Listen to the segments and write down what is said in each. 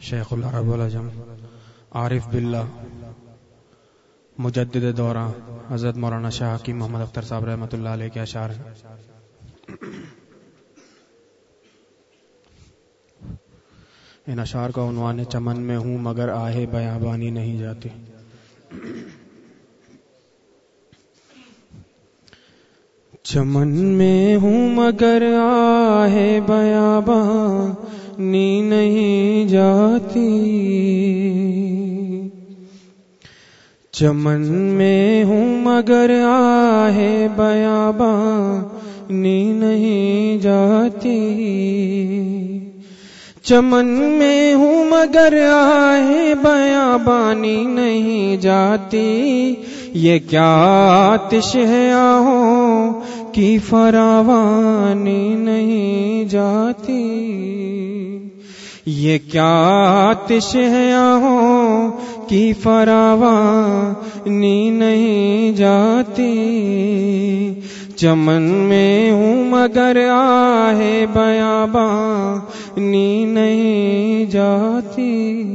شیخ العرب والعجم عارف باللہ مجدد دورہ حضرت مولانا شاہ حکیم محمد اختر صاحب رحمۃ اللہ علیہ کے اشعار ہیں. ان اشعار کا عنوان ہے چمن میں ہوں مگر آہے بیابانی نہیں جاتی. چمن میں ہوں مگر آہے بیابانی نہیں جاتی. چمن میں ہوں مگر آہے بیابانی نہیں جاتی. چمن میں ہوں مگر آہے بیابانی نہیں جاتی. یہ کیا آتش ہے آہوں کی فراوانی نہیں جاتی. یہ کیا آتش ہے آہوں کی فراوانی نہیں جاتی. چمن میں ہوں مگر آہے بیابانی نہیں جاتی.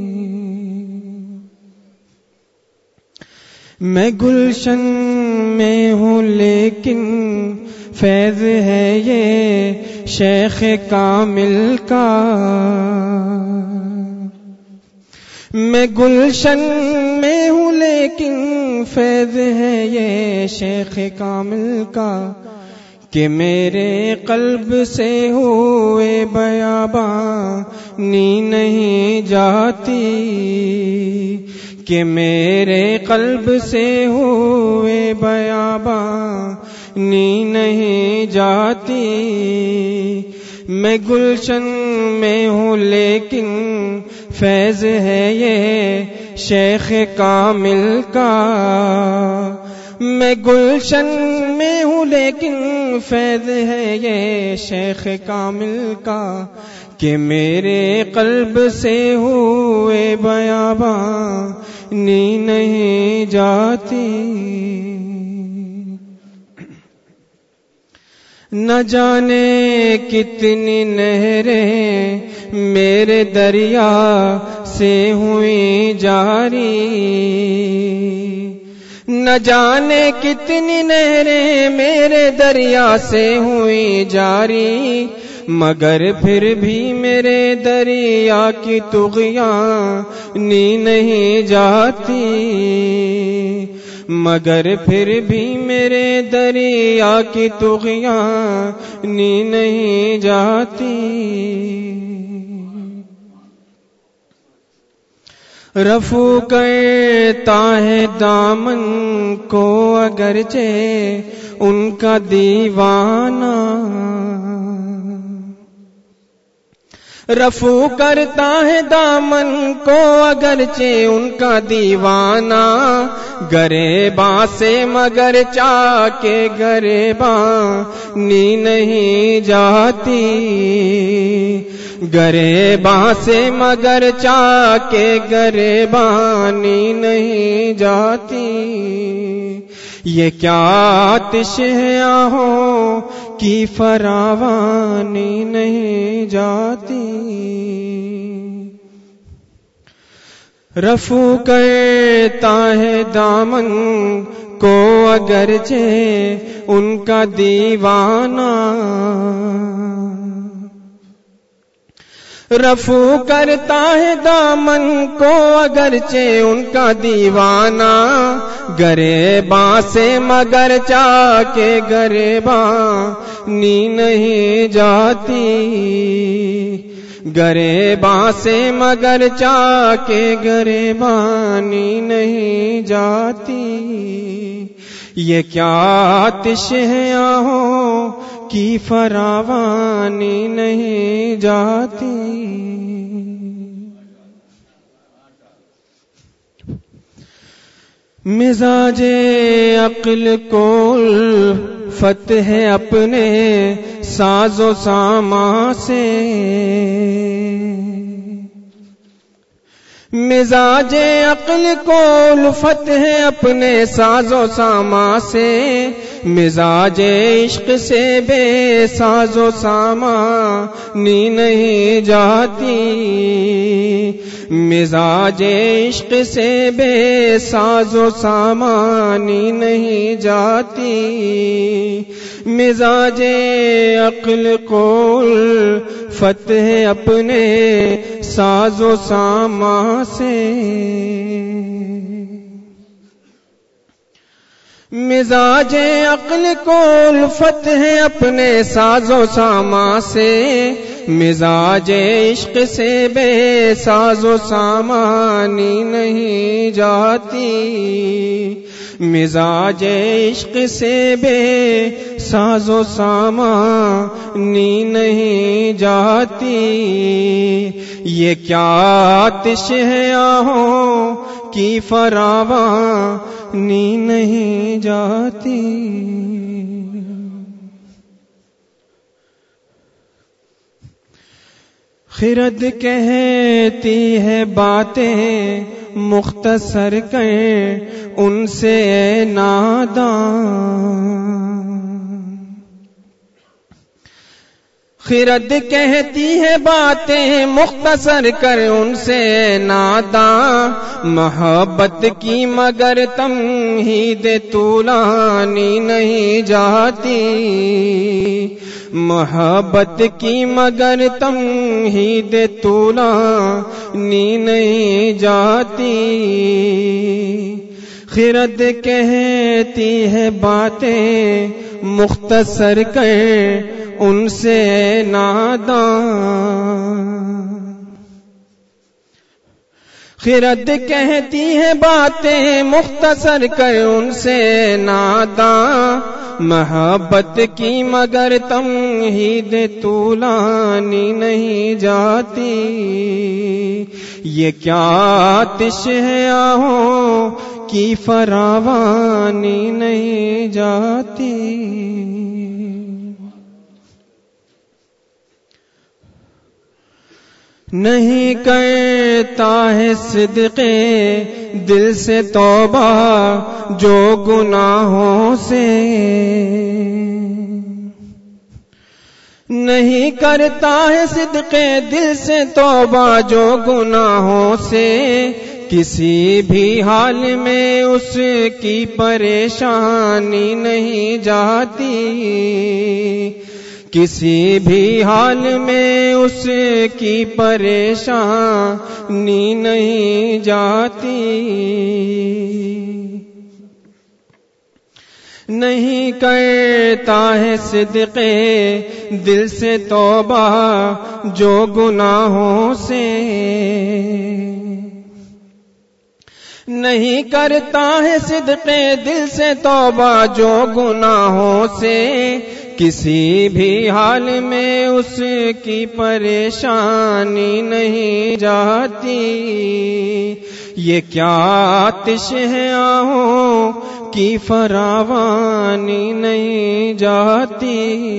میں گلشن میں ہوں لیکن فیض ہے یہ شیخ کامل کا. میں گلشن میں ہوں لیکن فیض ہے یہ شیخ کامل کا. کہ میرے قلب سے ہوئے بیابانی نہیں جاتی. کہ میرے قلب سے ہوئے بیابانی نہیں جاتی. میں گلشن میں ہوں لیکن فیض ہے یہ شیخ کامل کا. میں گلشن میں ہوں لیکن فیض ہے یہ شیخ کامل کا. کہ میرے قلب سے ہوئے بیابانی نہیں جاتی. نہ جانے کتنی نہریں میرے دریا سے ہوئی جاری. نہ جانے کتنی نہریں میرے دریا سے ہوئی جاری. مگر پھر بھی میرے دریا کی طغیانی نہیں جاتی. مگر پھر بھی میرے دریا کی طغیانی نہیں جاتی. رفو کرتا ہے دامن کو اگرچہ ان کا دیوانہ. رفو کرتا ہے دامن کو اگرچہ ان کا دیوانہ. گریباں سے مگر چاہ کے گریبانی نہیں جاتی. گریباں سے مگر چاہ کے گریبانی نہیں جاتی. یہ کیا آتش ہے آہوں کی فراوانی نہیں جاتی. رفو کرتا ہے دامن کو اگرچہ ان کا دیوانہ. رفو کرتا ہے دامن کو اگرچہ ان کا دیوانہ. گریباں سے مگر چاہ کے گریبانی نہیں جاتی. گریباں سے مگر چاہ کے گریبانی نہیں جاتی. یہ کیا آتش ہے آہوں کی فراوانی نہیں جاتی. مزاج عقل کو الفت ہے اپنے ساز و سامان سے. مزاج عقل کو الفت ہے اپنے ساز و ساما سے، مزاج عشق سے بے ساز و سامانی نہیں جاتی، مزاج عشق سے بے ساز و سامانی نہیں جاتی، مزاج عقل کو الفت ہے اپنے ساز و ساما سے، مزاج عقل کو الفت ہے اپنے ساز و ساما سے، مزاج عشق سے بے ساز و سامانی نہیں جاتی، مزاج عشق سے بے ساز و سامانی نہیں جاتی، یہ کیا آتش ہے آہوں کی فراوانی نہیں جاتی۔ خرد کہتی ہے باتیں مختصر کریں ان سے اے نادان، خرد کہتی ہے باتیں مختصر کر ان سے اے نادان، محبت کی مگر تمہید طولانی نہیں جاتی، محبت کی مگر تمہید طولانی نہیں جاتی، خرد کہتی ہے باتیں مختصر کر ان سے نادان، خرد کہتی ہے باتیں مختصر کر ان سے نادان، محبت کی مگر تمہید طولانی نہیں جاتی، یہ کیا آتش ہے آہوں کی فراوانی نہیں جاتی۔ نہیں کرتا ہے صدقے دل سے توبہ جو گناہوں سے، نہیں کرتا ہے صدقے دل سے توبہ جو گناہوں سے، کسی بھی حال میں اس کی پریشانی نہیں جاتی، کسی بھی حال میں اس کی پریشانی نہیں جاتی، نہیں کرتا ہے صدقے دل سے توبہ جو گناہوں سے، نہیں کرتا ہے صدقے دل سے توبہ جو گناہوں سے، کسی بھی حال میں اس کی پریشانی نہیں جاتی، یہ کیا آتش ہے آہوں کی فراوانی نہیں جاتی۔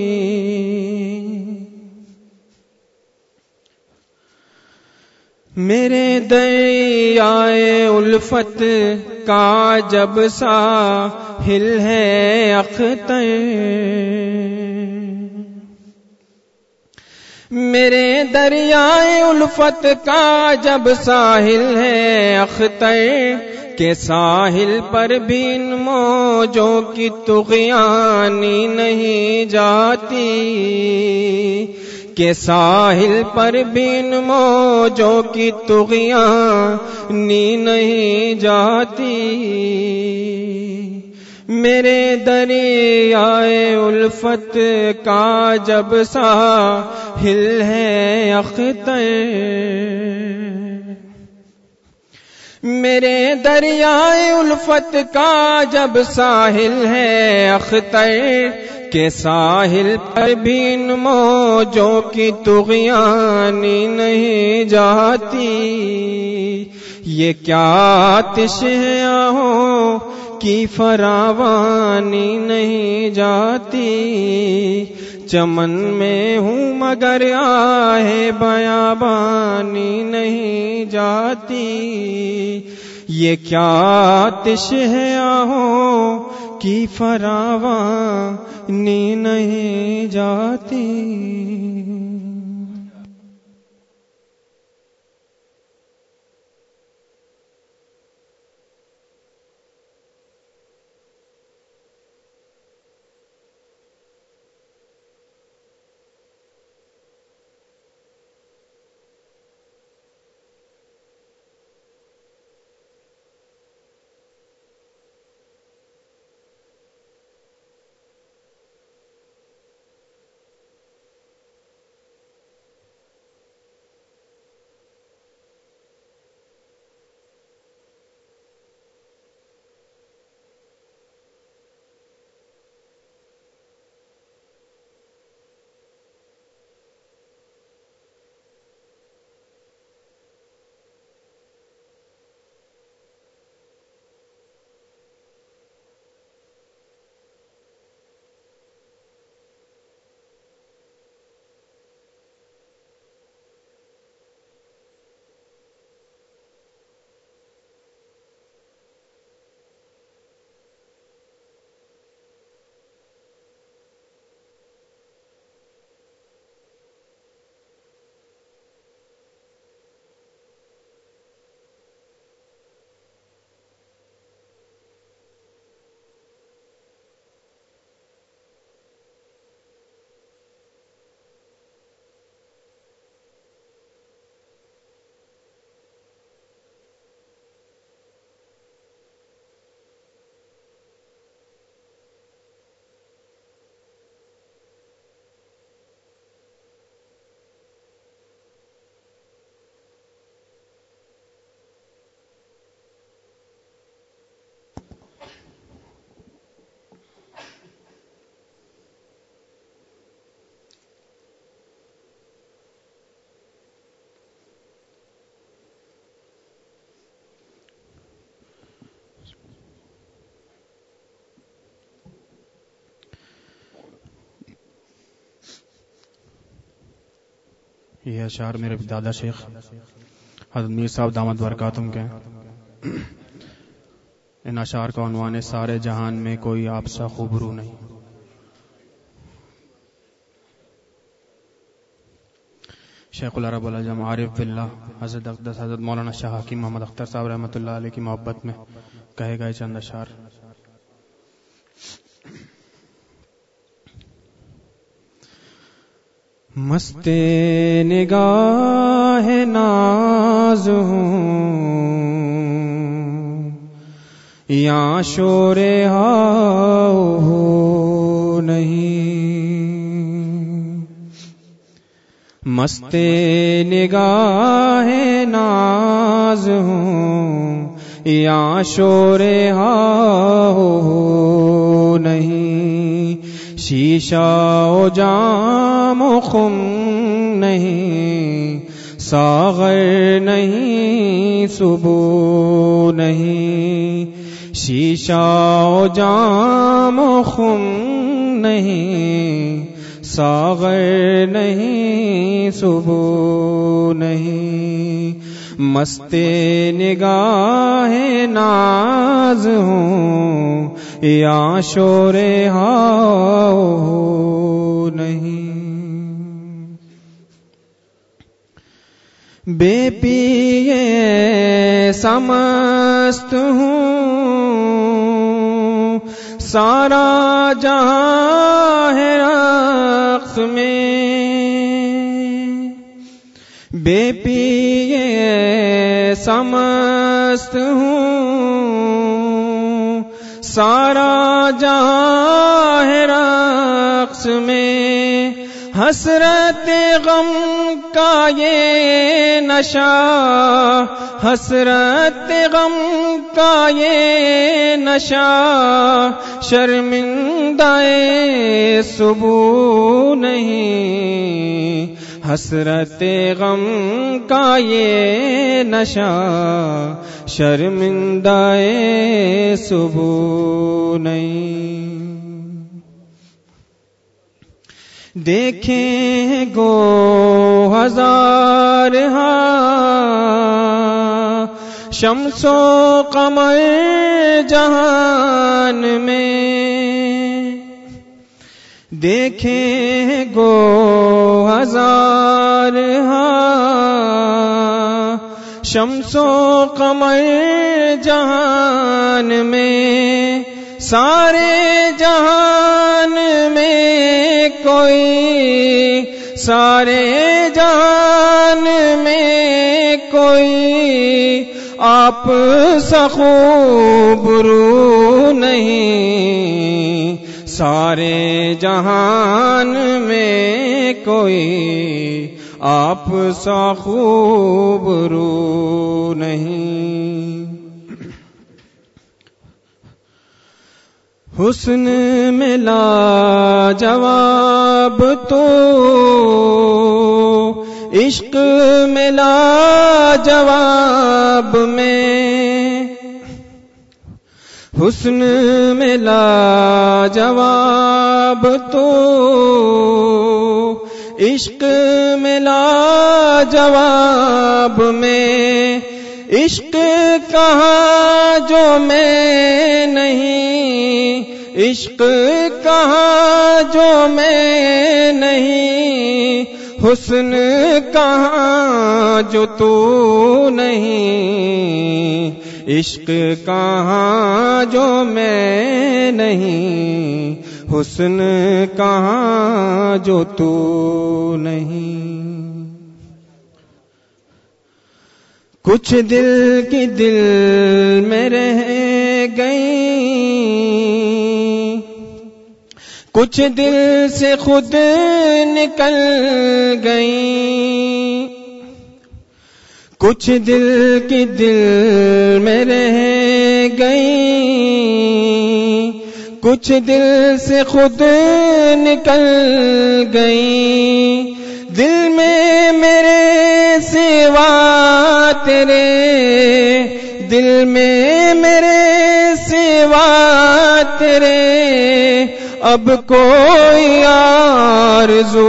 میرے دریائے الفت کا جب ساحل ہے اختر، میرے دریائے الفت کا جب ساحل ہے اختر، کہ ساحل پر بھی ان موجوں کی طغیانی نہیں جاتی، کہ ساحل پر بھی ان موجوں کی طغیانی نہیں جاتی، میرے دریائے الفت کا جب ساحل ہے اختر، میرے دریائے الفت کا جب ساحل ہے اختر، کہ ساحل پر بھی ان موجوں کی طغیانی نہیں جاتی، یہ کیا آتش ہے آہوں کی فراوانی نہیں جاتی، چمن میں ہوں مگر آہ بیابانی نہیں جاتی، یہ کیا آتش ہے آہوں کی فراوانی نہیں جاتی۔ یہ اشعار میرے دادا شیخ حضرت میر صاحب دامت برکاتہم کے ہیں۔ ان اشعار کا عنوان ہے سارے جہان میں کوئی آپ سا خوبرو نہیں۔ شیخ العرب العجم عارف باللہ حضرت اقدس حضرت مولانا شاہ حکیم محمد اختر صاحب رحمۃ اللہ علیہ کی محبت میں کہے گئے چند اشعار۔ مست نگاہ ناز ہوں یا شور ہاؤ ہو نہیں، مست نگاہ ناز ہوں یا شور ہاؤ ہو نہیں، شیشہ و جام و خم نہیں، ساغر نہیں صبو نہیں، شیشہ و جام و خم نہیں، ساغر نہیں صبو نہیں، مست نگاہ ناز ہوں یا شور ہاؤ نہیں، بے پیے سمست ہوں سارا جہاں ہے رقص میں، بے پیے سمست ہوں سارا جہاں ہے رقص میں، حسرت غم کا یہ نشہ، حسرت غم کا یہ نشہ، شرمندہ صبو نہیں، حسرت غم کا یہ نشہ، شرمندہ صبو نہیں، دیکھیں گو ہزار شمس و قمر جہان میں، دیکھیں گو ہزار شمس و قمر جہان میں، سارے جہان میں کوئی، سارے جہان میں کوئی آپ سا خوب رو نہیں، سارے جہان میں کوئی آپ سا خوب رو نہیں۔ حسن میں لاجواب تو، عشق میں لاجواب میں، حسن میں لاجواب تو، عشق میں لاجواب میں، عشق کہاں جو میں نہیں، عشق کہاں جو میں نہیں، حسن کہاں جو تو نہیں، عشق کہاں جو میں نہیں، حسن کہاں جو تو نہیں۔ کچھ دل کی دل میں رہ گئی، کچھ دل سے خود نکل گئی، کچھ دل کی دل میں رہ گئی، کچھ دل سے خود نکل گئی، دل میں میرے سوا تیرے، دل میں میرے سوا تیرے اب کوئی آرزو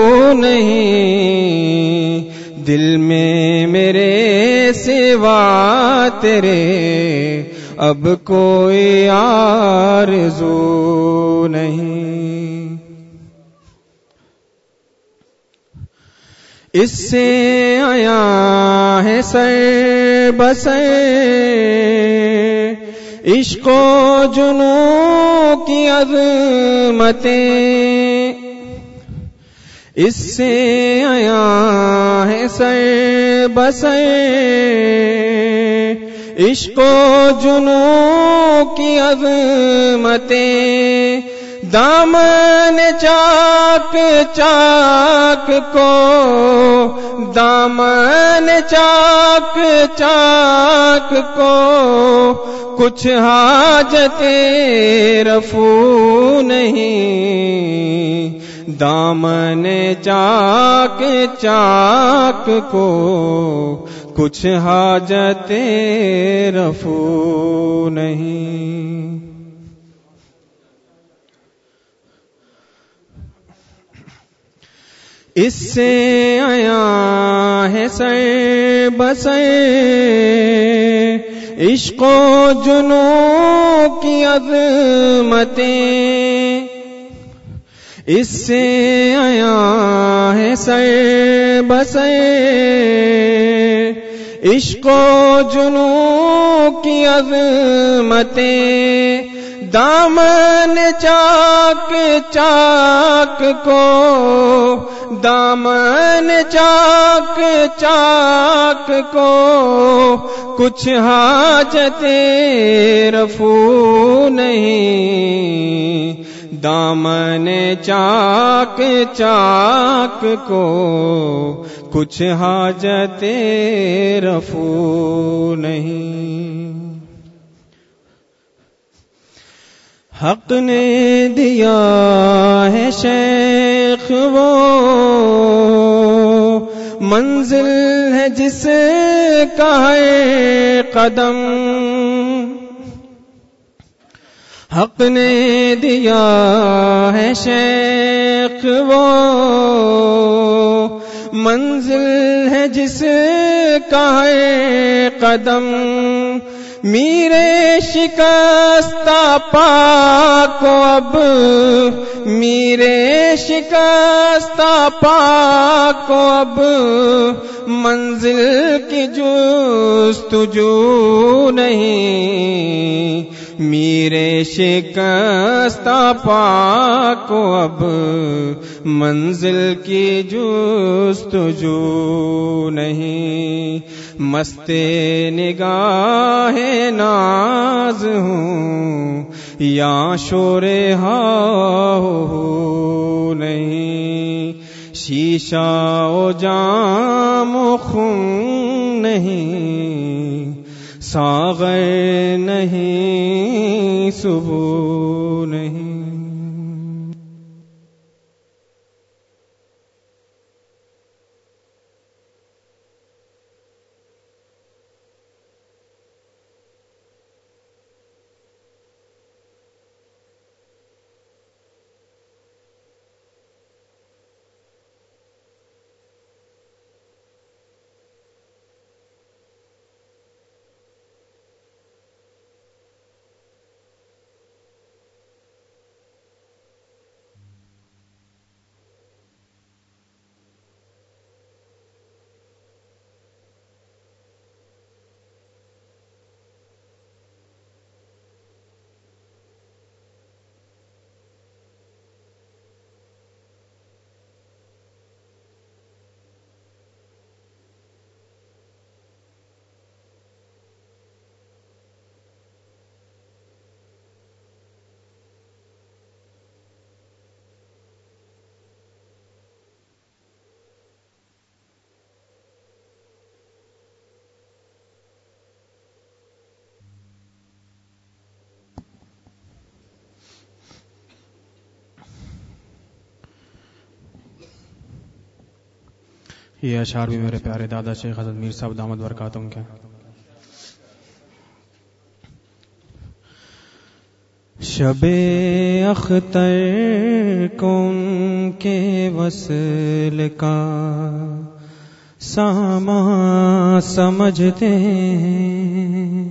نہیں، دل میں میرے سوا تیرے اب کوئی آرزو نہیں۔ اس سے آیا ہے سر بسر عشق و جنوں کی عظمتیں، اس سے آیا ہے سر بسر عشق و جنوں کی عظمتیں، دامن چاک چاک کو، دامن چاک چاک کو کچھ حاجت رفو نہیں، دامن چاک چاک کو کچھ حاجت رفو نہیں۔ اس سے آیا ہے سر بسر عشق و جنوں کی عظمتیں، اس سے آیا ہے سر بسر عشق و جنوں کی عظمتیں، دامن چاک چاک کو، دامن چاک چاک کو کچھ حاجت رفو نہیں، دامن چاک چاک کو کچھ حاجت رفو نہیں۔ حق نے دیا ہے شیخ وہ منزل ہے جس کا ہے قدم، حق نے دیا ہے شیخ ایک وہ منزل ہے جس کا ہے قدم، میرے شکستہ پا کو اب، میرے شکستہ پا کو اب منزل کی جستجو نہیں، میرے شکستہ پا کو اب منزل کی جستجو نہیں، مست نگاہ ناز ہوں یا شور ہو نہیں، شیشہ و جام و خون نہیں، ساغر نہیں، صبح نہیں۔ یہ اشعار بھی میرے پیارے دادا شیخ حضرت میر صاحب دامت برکاتہم کے۔ شب اختر کو ان کے وصل کا ساما سمجھتے ہیں،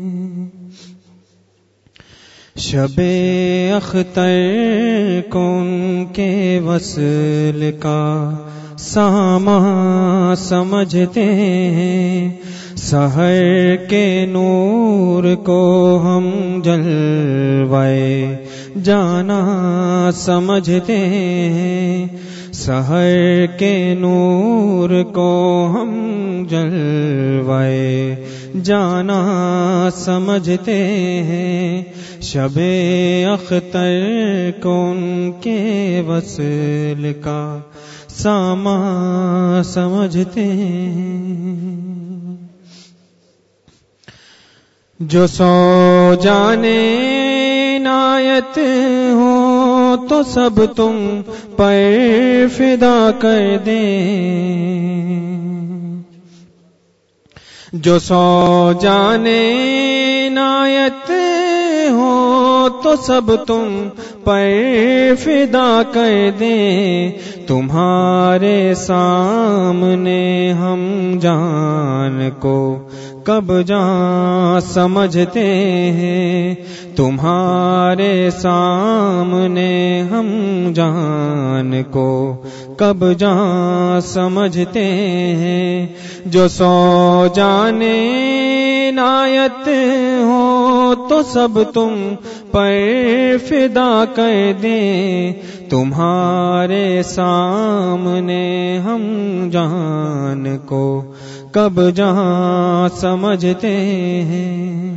شب اختر کو ان کے وصل کا ساما سمجھتے ہیں، سحر کے نور کو ہم جلوائے جانا سمجھتے ہیں، سحر کے نور کو ہم جلوائے جانا سمجھتے ہیں، شب اختر کو ان کے وصل کا ساما سمجھتے ہیں، جو سو جانے عنایت ہو تو سب تم پر فدا کر دیں، جو سو جانے عنایت ہو تو سب تم پر فدا کر دیں، تمہارے سامنے ہم جان کو کب جان سمجھتے ہیں، تمہارے سامنے ہم جان کو کب جان سمجھتے ہیں، جو سو جانے عنایت ہو تو سب تم پر فدا کر دیں، تمہارے سامنے ہم جان کو کب جہاں سمجھتے ہیں،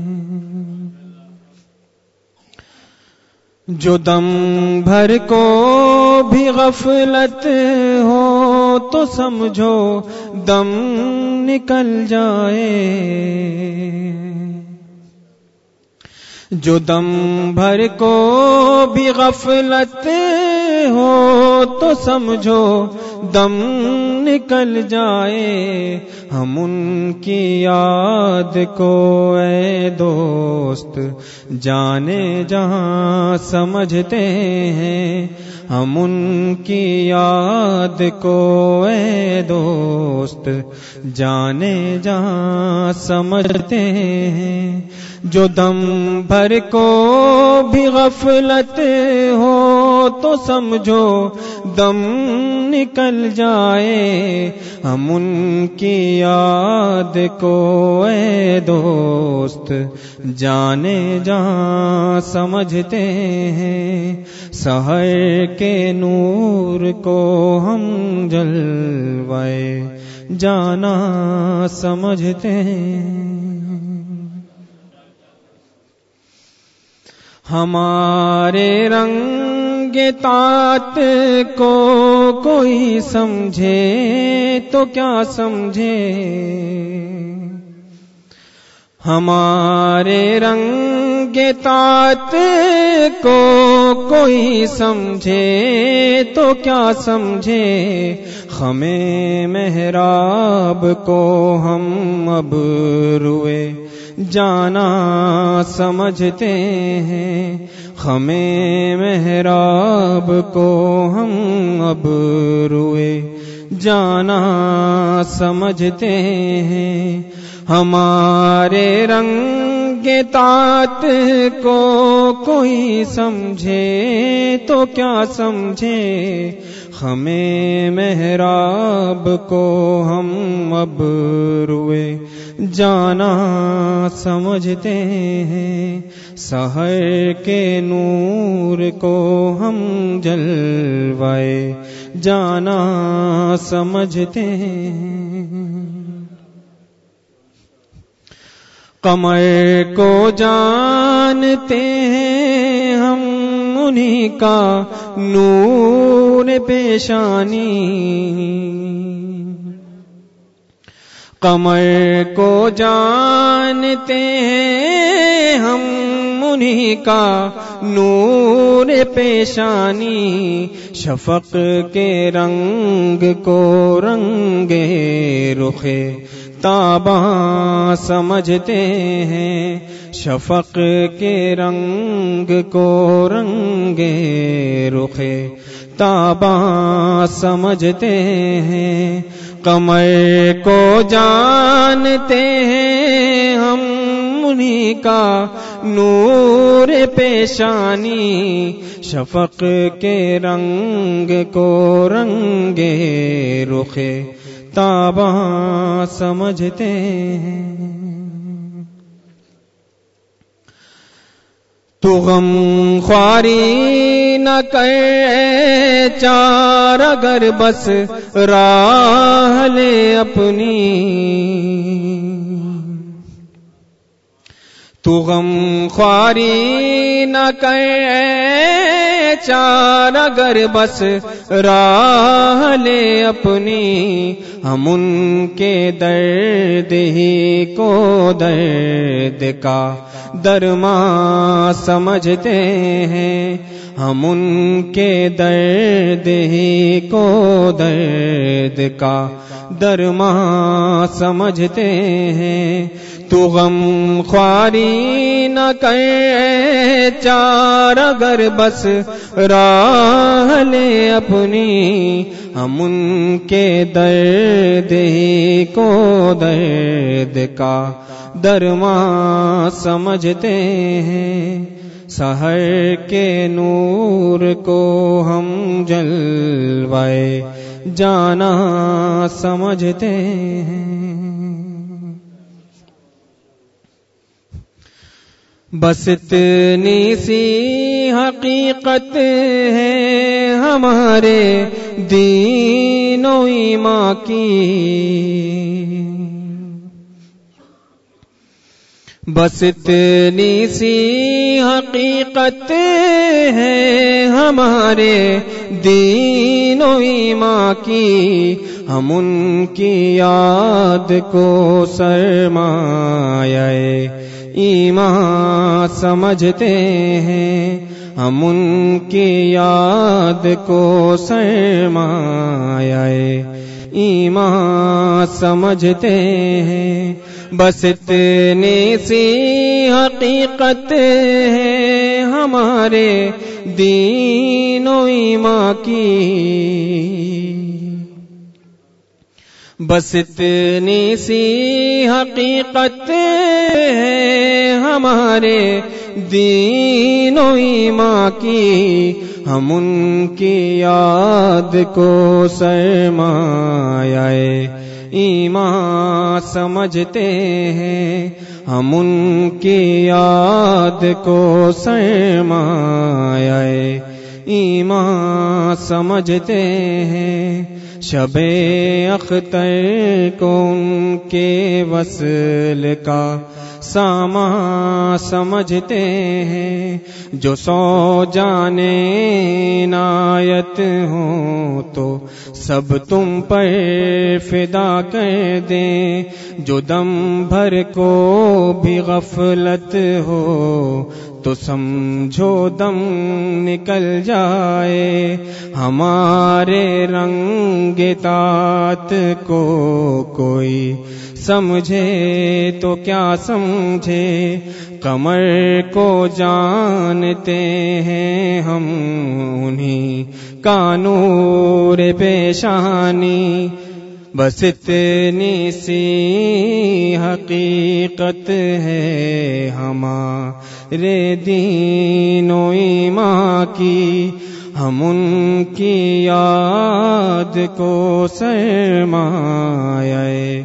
جو دم بھر کو بھی غفلت ہو تو سمجھو دم نکل جائے، جو دم بھر کو بھی غفلت ہو تو سمجھو دم نکل جائے. ہم ان کی یاد کو اے دوست جانے جہاں سمجھتے ہیں. ہم ان کی یاد کو اے دوست جانے جہاں سمجھتے ہیں. جو دم بھر کو بھی غفلت ہو تو سمجھو دم نکل جائے. ہم ان کی یاد کو اے دوست جانے جہاں سمجھتے ہیں. سحر کے نور کو ہم جلوائے جانا سمجھتے ہیں. ہمارے رنگ طاعت کو کوئی سمجھے تو کیا سمجھے. ہمارے رنگ طاعت کو کوئی سمجھے تو کیا سمجھے. ہمیں محراب کو ہم اب روئے جانا سمجھتے ہیں. ہمیں محراب کو ہم اب روئے جانا سمجھتے ہیں. ہمارے رنگ طاعت کو کوئی سمجھے تو کیا سمجھے. ہمیں محراب کو ہم اب روئے جانا سمجھتے ہیں. سحر کے نور کو ہم جلوائے جانا سمجھتے ہیں. قمر کو جانتے ہیں ہم انہی کا نور پیشانی. قمر کو جانتے ہیں ہم انہی کا نور پیشانی. شفق کے رنگ کو رنگے رخے تاباں سمجھتے ہیں. شفق کے رنگ کو رنگے رخے تاباں سمجھتے ہیں. قمر کو جانتے ہیں ہم انہی کا نور پیشانی. شفق کے رنگ کو رنگے رخے تاباں سمجھتے ہیں. تو غم خواری نہ کر چار اگر بس راہ لے اپنی. تو غم خواری نہ کر چار اگر بس راہ لے اپنی. ہم ان کے درد ہی کو درد کا درماں سمجھتے ہیں. ہم ان کے درد ہی کو درد کا درماں سمجھتے ہیں. تو غم خواری نہ کر چار اگر بس راہ لے اپنی. ہم ان کے درد ہی کو درد کا درماں سمجھتے ہیں. سحر کے نور کو ہم جلوائے جانا سمجھتے ہیں. بس اتنی سی حقیقت ہے ہمارے دین و ایمان کی. بس اتنی سی حقیقت ہے ہمارے دین و ایمان کی. ہم ان کی یاد کو سرمایہ ایمان سمجھتے ہیں ہم ان کی یاد کو سرمایہ ایمان سمجھتے ہیں بس اتنی سی حقیقت ہے ہمارے دین و ایمان کی بس اتنی سی حقیقت ہے ہمارے دین و ایمان کی ہم ان کی یاد کو سرمایہ ایمان سمجھتے ہیں ہم ان کی یاد کو سرمایہ ایمان سمجھتے ہیں شب اختر کو ان کے وصل کا سامان سمجھتے ہیں جو 100 جانیں عنایت ہوں تو سب تم پر فدا کر دیں جو دم بھر کو بھی غفلت ہو تو سمجھو دم نکل جائے ہمارے رنگ اطاعت کو کوئی سمجھے تو کیا سمجھے قمر کو جانتے ہیں ہم انہیں کا نور پیشانی بس اتنی سی حقیقت ہے ہمارے دین و ایمان کی ہم ان کی یاد کو سرمایہ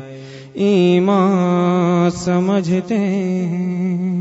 ایمان سمجھتے ہیں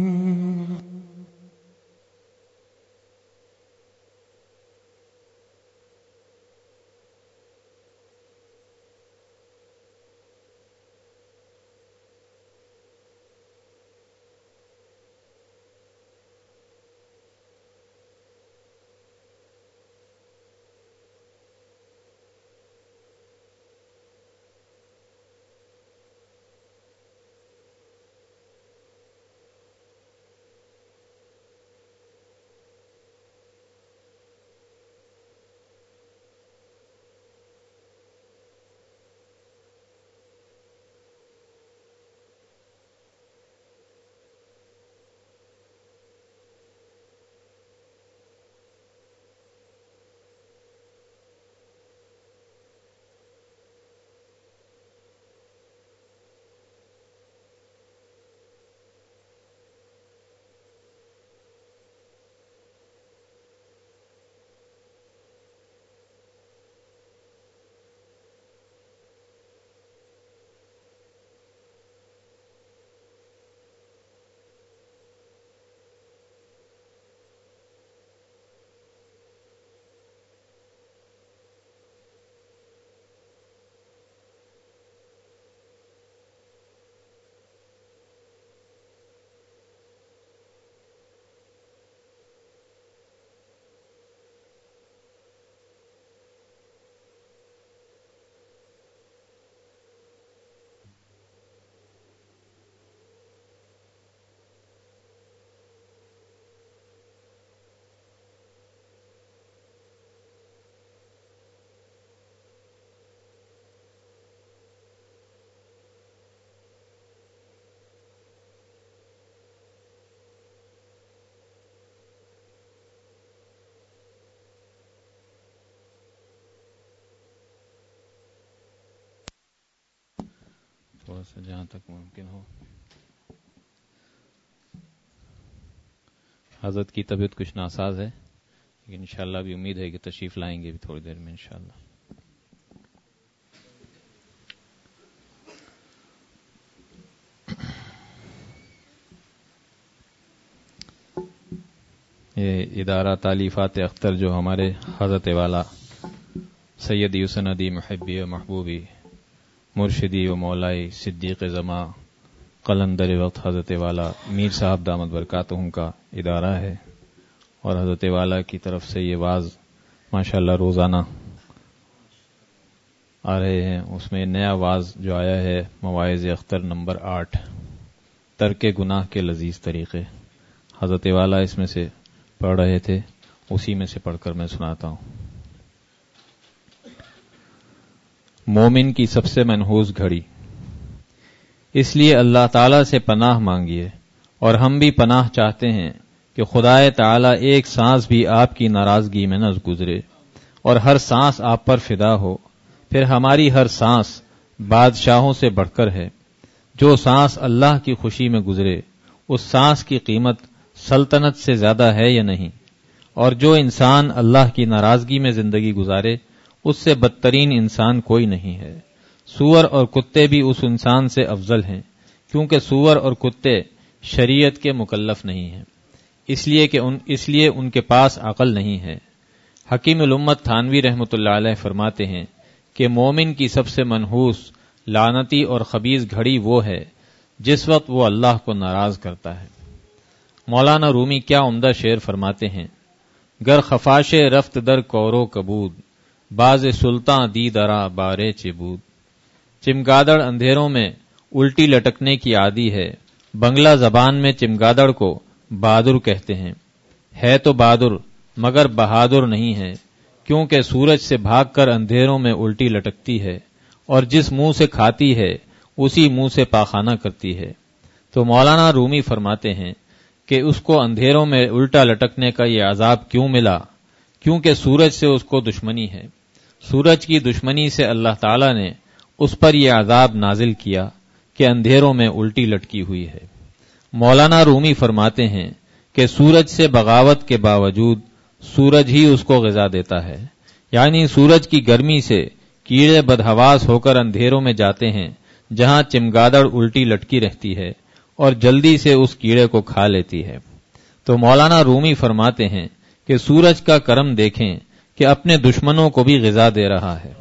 تھوڑا سا جہاں تک ممکن ہو. حضرت کی طبیعت کچھ ناساز ہے لیکن انشاءاللہ بھی امید ہے کہ تشریف لائیں گے بھی تھوڑی دیر میں انشاءاللہ. یہ ادارہ تالیفات اختر جو ہمارے حضرت والا سیدی وسندی محبی و محبوبی مرشدی و مولائی صدیق زماں قلندر وقت حضرت والا میر صاحب دامت برکاتہم کا ادارہ ہے، اور حضرت والا کی طرف سے یہ واعظ ماشاءاللہ روزانہ آ رہے ہیں. اس میں نیا واعظ جو آیا ہے مواعظ اختر نمبر 8، ترک گناہ کے لذیذ طریقے حضرت والا اس میں سے پڑھ رہے تھے، اسی میں سے پڑھ کر میں سناتا ہوں۔ مومن کی سب سے منحوس گھڑی۔ اس لیے اللہ تعالیٰ سے پناہ مانگیے، اور ہم بھی پناہ چاہتے ہیں کہ خدائے تعالیٰ ایک سانس بھی آپ کی ناراضگی میں نہ گزرے اور ہر سانس آپ پر فدا ہو۔ پھر ہماری ہر سانس بادشاہوں سے بڑھ کر ہے۔ جو سانس اللہ کی خوشی میں گزرے اس سانس کی قیمت سلطنت سے زیادہ ہے یا نہیں، اور جو انسان اللہ کی ناراضگی میں زندگی گزارے اس سے بدترین انسان کوئی نہیں ہے۔ سور اور کتے بھی اس انسان سے افضل ہیں، کیونکہ سور اور کتے شریعت کے مکلف نہیں ہیں، اس لیے ان کے پاس عقل نہیں ہے۔ حکیم الامت تھانوی رحمۃ اللہ علیہ فرماتے ہیں کہ مومن کی سب سے منحوس، لعنتی اور خبیث گھڑی وہ ہے جس وقت وہ اللہ کو ناراض کرتا ہے۔ مولانا رومی کیا عمدہ شعر فرماتے ہیں: گر خفاش رفت در کورو کبود، باز سلطان دی درا بارے چبود۔ چمگادڑ اندھیروں میں الٹی لٹکنے کی عادی ہے۔ بنگلہ زبان میں چمگادڑ کو بہادر کہتے ہیں۔ ہے تو بہادر مگر بہادر نہیں ہے، کیونکہ سورج سے بھاگ کر اندھیروں میں الٹی لٹکتی ہے، اور جس منہ سے کھاتی ہے اسی منہ سے پاخانہ کرتی ہے۔ تو مولانا رومی فرماتے ہیں کہ اس کو اندھیروں میں الٹا لٹکنے کا یہ عذاب کیوں ملا؟ کیونکہ سورج سے اس کو دشمنی ہے۔ سورج کی دشمنی سے اللہ تعالیٰ نے اس پر یہ عذاب نازل کیا کہ اندھیروں میں الٹی لٹکی ہوئی ہے۔ مولانا رومی فرماتے ہیں کہ سورج سے بغاوت کے باوجود سورج ہی اس کو غذا دیتا ہے، یعنی سورج کی گرمی سے کیڑے بدحواس ہو کر اندھیروں میں جاتے ہیں جہاں چمگادڑ الٹی لٹکی رہتی ہے اور جلدی سے اس کیڑے کو کھا لیتی ہے۔ تو مولانا رومی فرماتے ہیں کہ سورج کا کرم دیکھیں کہ اپنے دشمنوں کو بھی غذا دے رہا ہے۔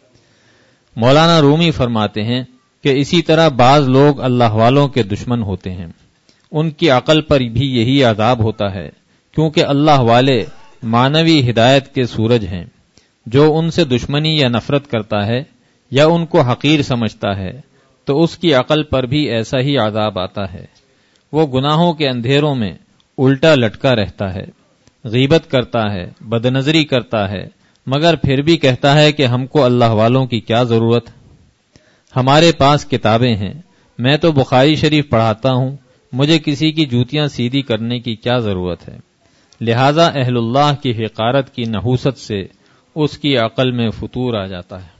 مولانا رومی فرماتے ہیں کہ اسی طرح بعض لوگ اللہ والوں کے دشمن ہوتے ہیں، ان کی عقل پر بھی یہی عذاب ہوتا ہے، کیونکہ اللہ والے معنوی ہدایت کے سورج ہیں۔ جو ان سے دشمنی یا نفرت کرتا ہے یا ان کو حقیر سمجھتا ہے تو اس کی عقل پر بھی ایسا ہی عذاب آتا ہے۔ وہ گناہوں کے اندھیروں میں الٹا لٹکا رہتا ہے، غیبت کرتا ہے، بدنظری کرتا ہے، مگر پھر بھی کہتا ہے کہ ہم کو اللہ والوں کی کیا ضرورت، ہمارے پاس کتابیں ہیں، میں تو بخاری شریف پڑھاتا ہوں، مجھے کسی کی جوتیاں سیدھی کرنے کی کیا ضرورت ہے۔ لہذا اہل اللہ کی حقارت کی نحوست سے اس کی عقل میں فطور آ جاتا ہے۔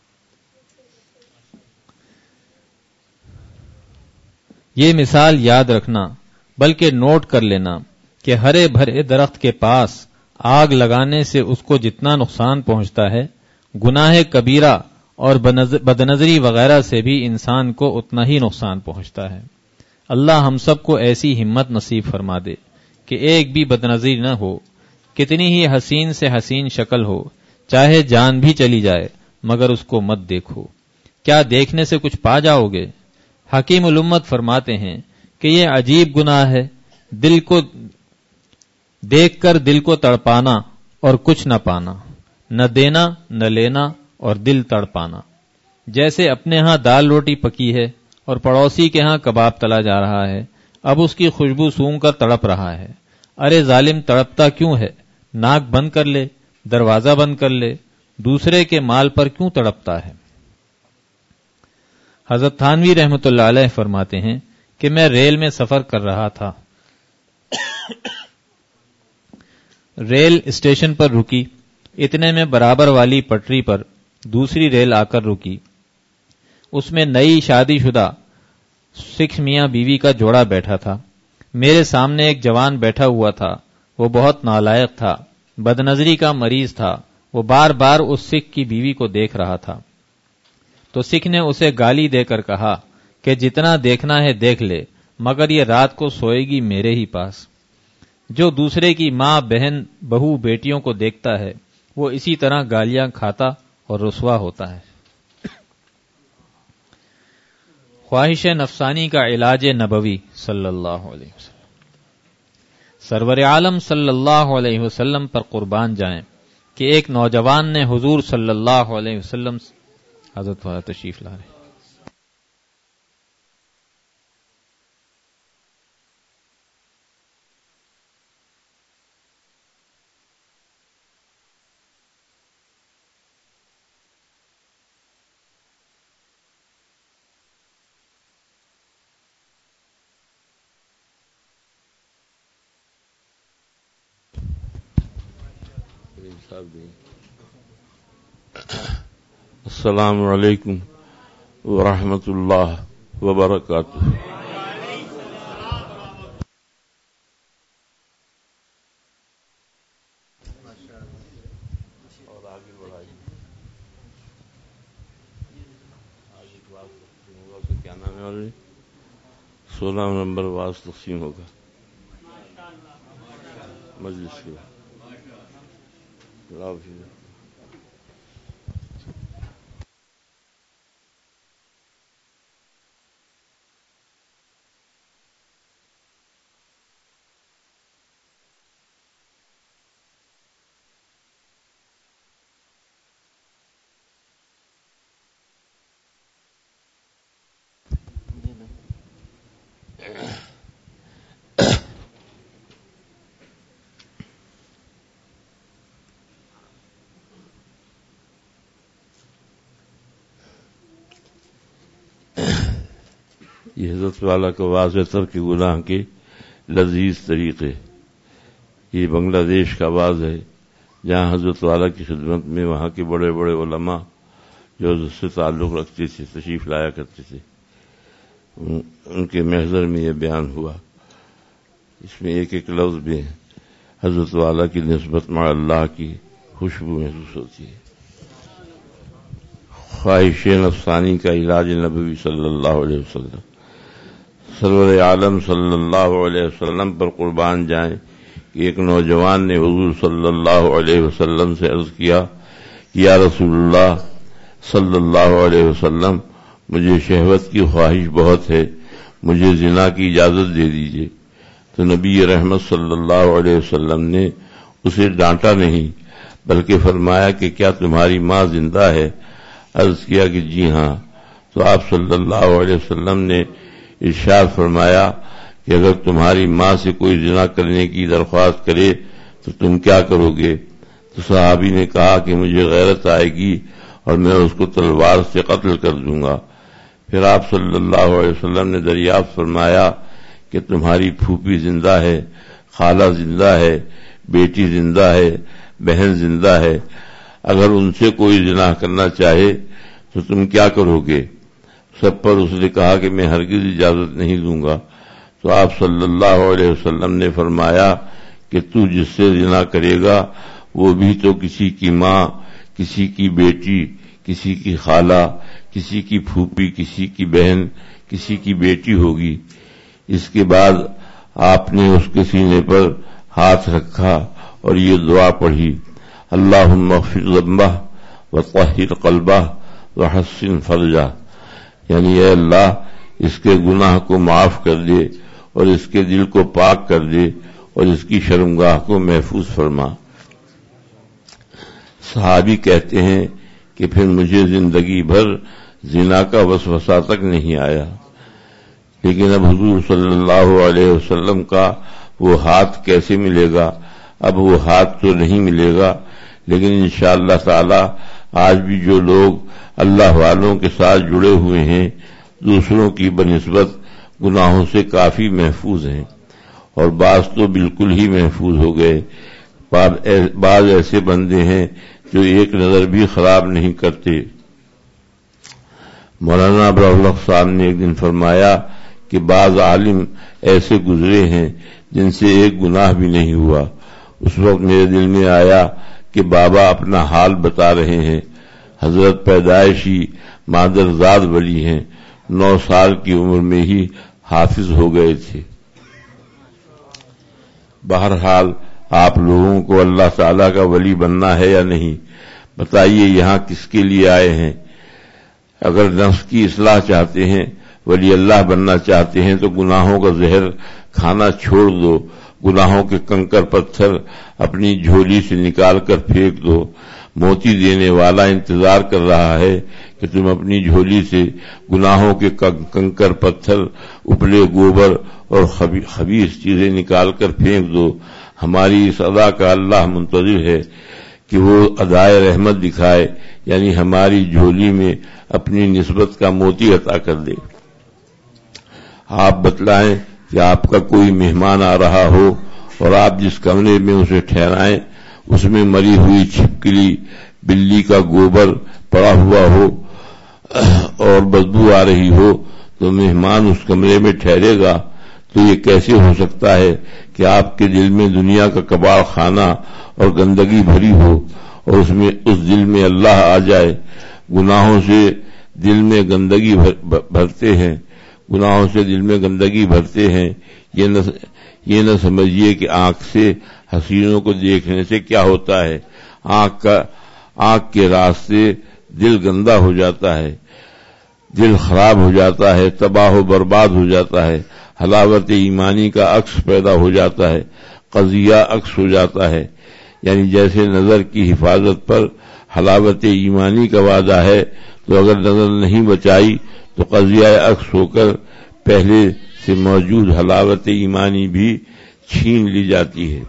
یہ مثال یاد رکھنا بلکہ نوٹ کر لینا کہ ہرے بھرے درخت کے پاس آگ لگانے سے اس کو جتنا نقصان پہنچتا ہے، گناہ کبیرہ اور بدنظری وغیرہ سے بھی انسان کو اتنا ہی نقصان پہنچتا ہے۔ اللہ ہم سب کو ایسی ہمت نصیب فرما دے کہ ایک بھی بدنظری نہ ہو، کتنی ہی حسین سے حسین شکل ہو، چاہے جان بھی چلی جائے مگر اس کو مت دیکھو، کیا دیکھنے سے کچھ پا جاؤ گے؟ حکیم الامت فرماتے ہیں کہ یہ عجیب گناہ ہے، دل کو دیکھ کر دل کو تڑپانا اور کچھ نہ پانا، نہ دینا نہ لینا اور دل تڑپانا۔ جیسے اپنے ہاں دال روٹی پکی ہے اور پڑوسی کے ہاں کباب تلا جا رہا ہے، اب اس کی خوشبو سونگ کر تڑپ رہا ہے۔ ارے ظالم، تڑپتا کیوں ہے؟ ناک بند کر لے، دروازہ بند کر لے، دوسرے کے مال پر کیوں تڑپتا ہے؟ حضرت تھانوی رحمۃ اللہ علیہ فرماتے ہیں کہ میں ریل میں سفر کر رہا تھا، ریل اسٹیشن پر رکی، اتنے میں برابر والی پٹری پر دوسری ریل آ کر رکی۔ اس میں نئی شادی شدہ سکھ میاں بیوی کا جوڑا بیٹھا تھا۔ میرے سامنے ایک جوان بیٹھا ہوا تھا، وہ بہت نالائق تھا، بدنظری کا مریض تھا، وہ بار بار اس سکھ کی بیوی کو دیکھ رہا تھا۔ تو سکھ نے اسے گالی دے کر کہا کہ جتنا دیکھنا ہے دیکھ لے، مگر یہ رات کو سوئے گی میرے ہی پاس۔ جو دوسرے کی ماں، بہن، بہو، بیٹیوں کو دیکھتا ہے وہ اسی طرح گالیاں کھاتا اور رسوا ہوتا ہے۔ خواہش نفسانی کا علاج نبوی صلی اللہ علیہ وسلم۔ سرور عالم صلی اللہ علیہ وسلم پر قربان جائیں کہ ایک نوجوان نے حضور صلی اللہ علیہ وسلم، حضرت والا تشریف لا رہے، السلام علیکم ورحمۃ اللہ وبرکاتہ. کیا نام ہے؟ 16 نمبر واز تقسیم ہوگا مجلس کے. یہ حضرت والا کا واضح ترک گناہ کے لذیذ طریقے. یہ بنگلہ دیش کا آواز ہے جہاں حضرت والا کی خدمت میں وہاں کے بڑے بڑے علماء جو حضرت سے تعلق رکھتے تھے تشریف لایا کرتے تھے. ان کے محضر میں یہ بیان ہوا. اس میں ایک ایک لفظ میں حضرت والا کی نسبت مع اللہ کی خوشبو محسوس ہوتی ہے. خواہش نفسانی کا علاج نبوی صلی اللہ علیہ وسلم. سرور عالم صلی اللہ علیہ وسلم پر قربان جائیں کہ ایک نوجوان نے حضور صلی اللہ علیہ وسلم سے عرض کیا کہ یا رسول اللہ صلی اللہ علیہ وسلم، مجھے شہوت کی خواہش بہت ہے، مجھے زنا کی اجازت دے دیجیے. تو نبی رحمت صلی اللہ علیہ وسلم نے اسے ڈانٹا نہیں بلکہ فرمایا کہ کیا تمہاری ماں زندہ ہے؟ عرض کیا کہ جی ہاں. تو آپ صلی اللہ علیہ وسلم نے ارشاد فرمایا کہ اگر تمہاری ماں سے کوئی زنا کرنے کی درخواست کرے تو تم کیا کرو گے؟ تو صحابی نے کہا کہ مجھے غیرت آئے گی اور میں اس کو تلوار سے قتل کر دوں گا. پھر آپ صلی اللہ علیہ وسلم نے دریافت فرمایا کہ تمہاری پھوپھی زندہ ہے، خالہ زندہ ہے، بیٹی زندہ ہے، بہن زندہ ہے، اگر ان سے کوئی زنا کرنا چاہے تو تم کیا کرو گے؟ سب پر اس نے کہا کہ میں ہرگز اجازت نہیں دوں گا. تو آپ صلی اللہ علیہ وسلم نے فرمایا کہ تو جس سے زنا کرے گا وہ بھی تو کسی کی ماں، کسی کی بیٹی، کسی کی خالہ، کسی کی پھوپھی، کسی کی بہن، کسی کی بیٹی ہوگی. اس کے بعد آپ نے اس کے سینے پر ہاتھ رکھا اور یہ دعا پڑھی، اللہم اغفر ذنبہ وطہر قلبہ وحسن فرجہ. یعنی اے اللہ اس کے گناہ کو معاف کر دے اور اس کے دل کو پاک کر دے اور اس کی شرمگاہ کو محفوظ فرما. صحابی کہتے ہیں کہ پھر مجھے زندگی بھر زنا کا وسوسہ تک نہیں آیا، لیکن اب حضور صلی اللہ علیہ وسلم کا وہ ہاتھ کیسے ملے گا؟ اب وہ ہاتھ تو نہیں ملے گا، لیکن انشاءاللہ تعالی آج بھی جو لوگ اللہ والوں کے ساتھ جڑے ہوئے ہیں دوسروں کی بنسبت گناہوں سے کافی محفوظ ہیں، اور بعض تو بالکل ہی محفوظ ہو گئے. بعض ایسے بندے ہیں جو ایک نظر بھی خراب نہیں کرتے. مولانا ابراہلق صاحب نے ایک دن فرمایا کہ بعض عالم ایسے گزرے ہیں جن سے ایک گناہ بھی نہیں ہوا. اس وقت میرے دل میں آیا کہ بابا اپنا حال بتا رہے ہیں. حضرت پیدائشی مادرزاد ولی ہیں، 9 سال کی عمر میں ہی حافظ ہو گئے تھے. بہرحال آپ لوگوں کو اللہ تعالیٰ کا ولی بننا ہے یا نہیں؟ بتائیے یہاں کس کے لیے آئے ہیں؟ اگر نفس کی اصلاح چاہتے ہیں، ولی اللہ بننا چاہتے ہیں تو گناہوں کا زہر کھانا چھوڑ دو، گناہوں کے کنکر پتھر اپنی جھولی سے نکال کر پھینک دو. موتی دینے والا انتظار کر رہا ہے کہ تم اپنی جھولی سے گناہوں کے کنکر پتھر، ابلے گوبر اور خبیث چیزیں نکال کر پھینک دو. ہماری اس ادا کا اللہ منتظر ہے کہ وہ ادائے رحمت دکھائے، یعنی ہماری جھولی میں اپنی نسبت کا موتی عطا کر دے. آپ بتلائیں کہ آپ کا کوئی مہمان آ رہا ہو اور آپ جس کمرے میں اسے ٹھہرائیں اس میں مری ہوئی چھپکلی بلی کا گوبر پڑا ہوا ہو اور بدبو آ رہی ہو تو مہمان اس کمرے میں ٹھہرے گا تو یہ کیسے ہو سکتا ہے کہ آپ کے دل میں دنیا کا کباڑ خانہ اور گندگی بھری ہو اور اس دل میں اللہ آ جائے؟ گناہوں سے دل میں گندگی بھرتے ہیں، گناہوں سے دل میں گندگی بھرتے ہیں۔ یہ نہ سمجھیے کہ آنکھ سے حسینوں کو دیکھنے سے کیا ہوتا ہے، آنکھ کے راستے دل گندا ہو جاتا ہے، دل خراب ہو جاتا ہے، تباہ و برباد ہو جاتا ہے، حلاوت ایمانی کا عکس پیدا ہو جاتا ہے، قضیہ عکس ہو جاتا ہے۔ یعنی جیسے نظر کی حفاظت پر حلاوت ایمانی کا وعدہ ہے، تو اگر نظر نہیں بچائی تو قضیہ عکس ہو کر پہلے سے موجود حلاوت ایمانی بھی چھین لی جاتی ہے۔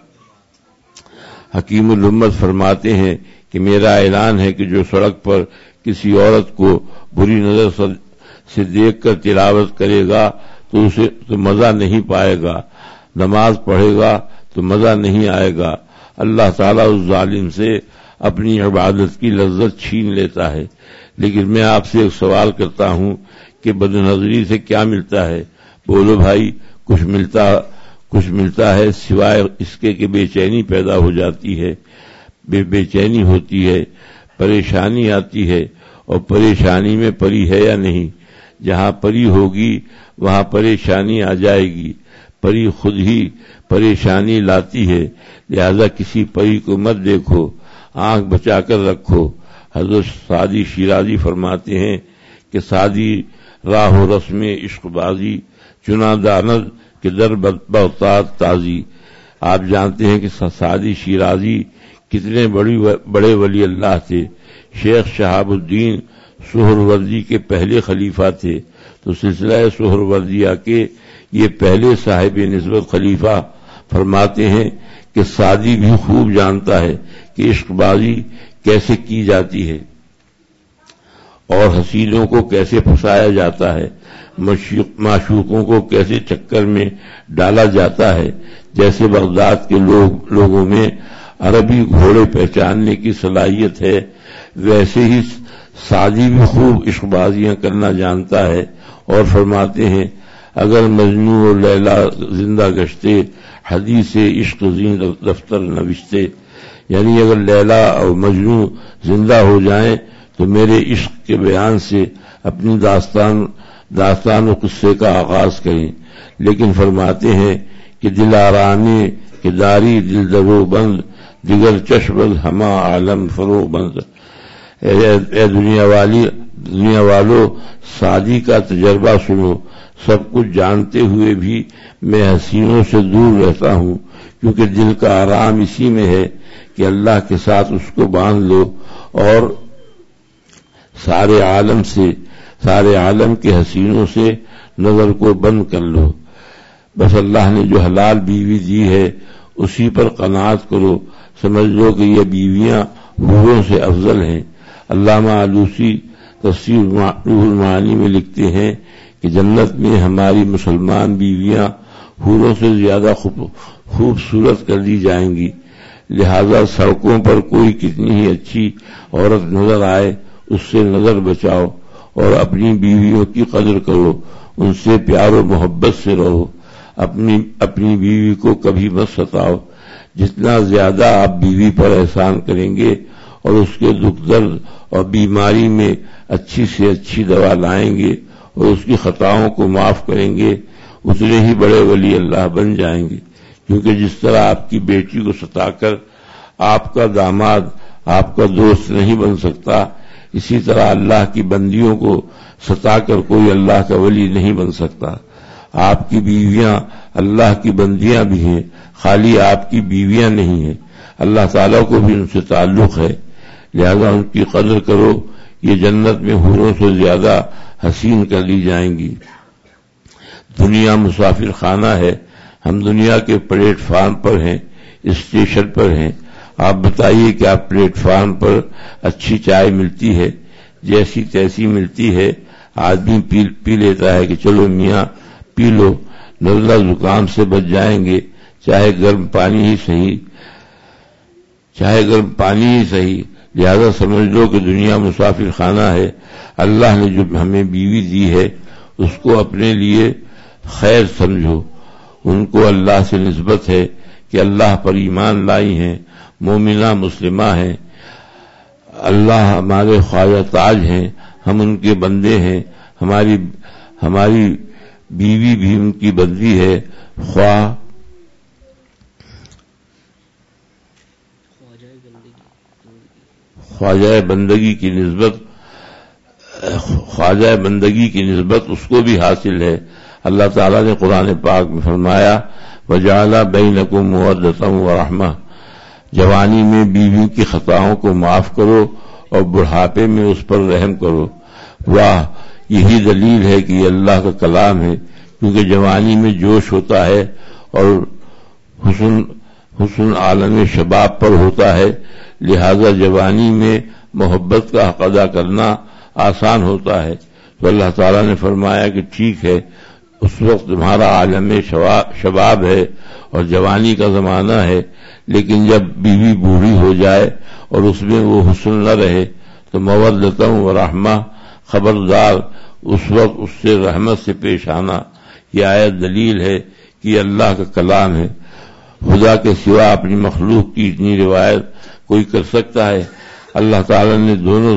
حکیم الامت فرماتے ہیں کہ میرا اعلان ہے کہ جو سڑک پر کسی عورت کو بری نظر سے دیکھ کر تلاوت کرے گا تو اسے تو مزہ نہیں پائے گا، نماز پڑھے گا تو مزہ نہیں آئے گا۔ اللہ تعالیٰ اس ظالم سے اپنی عبادت کی لذت چھین لیتا ہے۔ لیکن میں آپ سے ایک سوال کرتا ہوں کہ بد نظری سے کیا ملتا ہے؟ بولو بھائی، کچھ ملتا ہے سوائے اس کے کہ بے چینی پیدا ہو جاتی ہے، بے چینی ہوتی ہے، پریشانی آتی ہے، اور پریشانی میں پری ہے یا نہیں؟ جہاں پری ہوگی وہاں پریشانی آ جائے گی۔ پری خود ہی پریشانی لاتی ہے، لہذا کسی پری کو مت دیکھو، آنکھ بچا کر رکھو۔ حضرت سعدی شیرازی فرماتے ہیں کہ سعدی راہ و رسم عشق بازی چنا داند کہ در بغتات تازی۔ آپ جانتے ہیں کہ سعدی شیرازی کتنے بڑے ولی اللہ تھے۔ شیخ شہاب الدین سہروردی کے پہلے خلیفہ تھے، تو سلسلہ سہروردیہ کے یہ پہلے صاحب نسبت خلیفہ فرماتے ہیں کہ سعدی بھی خوب جانتا ہے کہ عشق بازی کیسے کی جاتی ہے اور حسینوں کو کیسے پھنسایا جاتا ہے، معشوقوں کو کیسے چکر میں ڈالا جاتا ہے۔ جیسے بغداد کے لوگوں میں عربی گھوڑے پہچاننے کی صلاحیت ہے، ویسے ہی سعدی بھی خوب عشق بازیاں کرنا جانتا ہے، اور فرماتے ہیں اگر مجنوں و لیلا زندہ گشتے حدیث عشق زین دفتر نوشتے۔ یعنی اگر لیلا اور مجنوں زندہ ہو جائیں تو میرے عشق کے بیان سے اپنی داستان و قصے کا آغاز کریں۔ لیکن فرماتے ہیں کہ دل آرانے کہ داری دل درو بند دیگر چشم ہما عالم فرو بند۔ اے دنیا والو، سعدی کا تجربہ سنو۔ سب کچھ جانتے ہوئے بھی میں حسینوں سے دور رہتا ہوں، کیونکہ دل کا آرام اسی میں ہے کہ اللہ کے ساتھ اس کو باندھ لو اور سارے عالم کے حسینوں سے نظر کو بند کر لو۔ بس اللہ نے جو حلال بیوی دی ہے اسی پر قناعت کرو، سمجھ لو کہ یہ بیویاں حوروں سے افضل ہیں۔ علامہ آلوسی تفسیر روح المعانی میں لکھتے ہیں کہ جنت میں ہماری مسلمان بیویاں حوروں سے زیادہ خوبصورت کر دی جائیں گی، لہذا سڑکوں پر کوئی کتنی ہی اچھی عورت نظر آئے اس سے نظر بچاؤ اور اپنی بیویوں کی قدر کرو، ان سے پیار و محبت سے رہو، اپنی بیوی کو کبھی مت ستاؤ۔ جتنا زیادہ آپ بیوی پر احسان کریں گے اور اس کے دکھ درد اور بیماری میں اچھی سے اچھی دوا لائیں گے اور اس کی خطاؤں کو معاف کریں گے، اتنے ہی بڑے ولی اللہ بن جائیں گے۔ کیونکہ جس طرح آپ کی بیٹی کو ستا کر آپ کا داماد آپ کا دوست نہیں بن سکتا، اسی طرح اللہ کی بندیوں کو ستا کر کوئی اللہ کا ولی نہیں بن سکتا۔ آپ کی بیویاں اللہ کی بندیاں بھی ہیں، خالی آپ کی بیویاں نہیں ہیں، اللہ تعالیٰ کو بھی ان سے تعلق ہے، لہذا ان کی قدر کرو، یہ جنت میں حوروں سے زیادہ حسین کر لی جائیں گی۔ دنیا مسافر خانہ ہے، ہم دنیا کے پلیٹ فارم پر ہیں، اسٹیشن پر ہیں۔ آپ بتائیے کہ آپ پلیٹ فارم پر اچھی چائے ملتی ہے، جیسی تیسی ملتی ہے، آدمی پی لیتا ہے کہ چلو میاں پی لو، نزلہ زکام سے بچ جائیں گے، چاہے گرم پانی ہی صحیح۔ چاہے گرم پانی ہی صحیح. لہذا سمجھ لو کہ دنیا مسافر خانہ ہے. اللہ نے جو ہمیں بیوی دی ہے اس کو اپنے لیے خیر سمجھو. ان کو اللہ سے نسبت ہے کہ اللہ پر ایمان لائی ہیں, مومنہ مسلمہ ہیں. اللہ ہمارے خواجہ تاج ہیں, ہم ان کے بندے ہیں. ہماری بیوی بھی ان کی بندی ہے. خواجہ بندگی کی نسبت اس کو بھی حاصل ہے. اللہ تعالیٰ نے قرآن پاک میں فرمایا وَجَعَلَ بَيْنَكُم مَّوَدَّةً وَرَحْمَةً. جوانی میں بیوی کی خطاؤں کو معاف کرو اور بڑھاپے میں اس پر رحم کرو. واہ, یہی دلیل ہے کہ یہ اللہ کا کلام ہے, کیونکہ جوانی میں جوش ہوتا ہے اور حسن عالم شباب پر ہوتا ہے. لہذا جوانی میں محبت کا حق ادا کرنا آسان ہوتا ہے. تو اللہ تعالیٰ نے فرمایا کہ ٹھیک ہے, اس وقت تمہارا عالم شباب ہے اور جوانی کا زمانہ ہے, لیکن جب بیوی بوڑھی ہو جائے اور اس میں وہ حسن نہ رہے تو مودۃ و رحمہ, خبردار اس وقت اس سے رحمت سے پیش آنا. یہ آیت دلیل ہے کہ یہ اللہ کا کلام ہے. خدا کے سوا اپنی مخلوق کی اتنی روایت کوئی کر سکتا ہے؟ اللہ تعالیٰ نے دونوں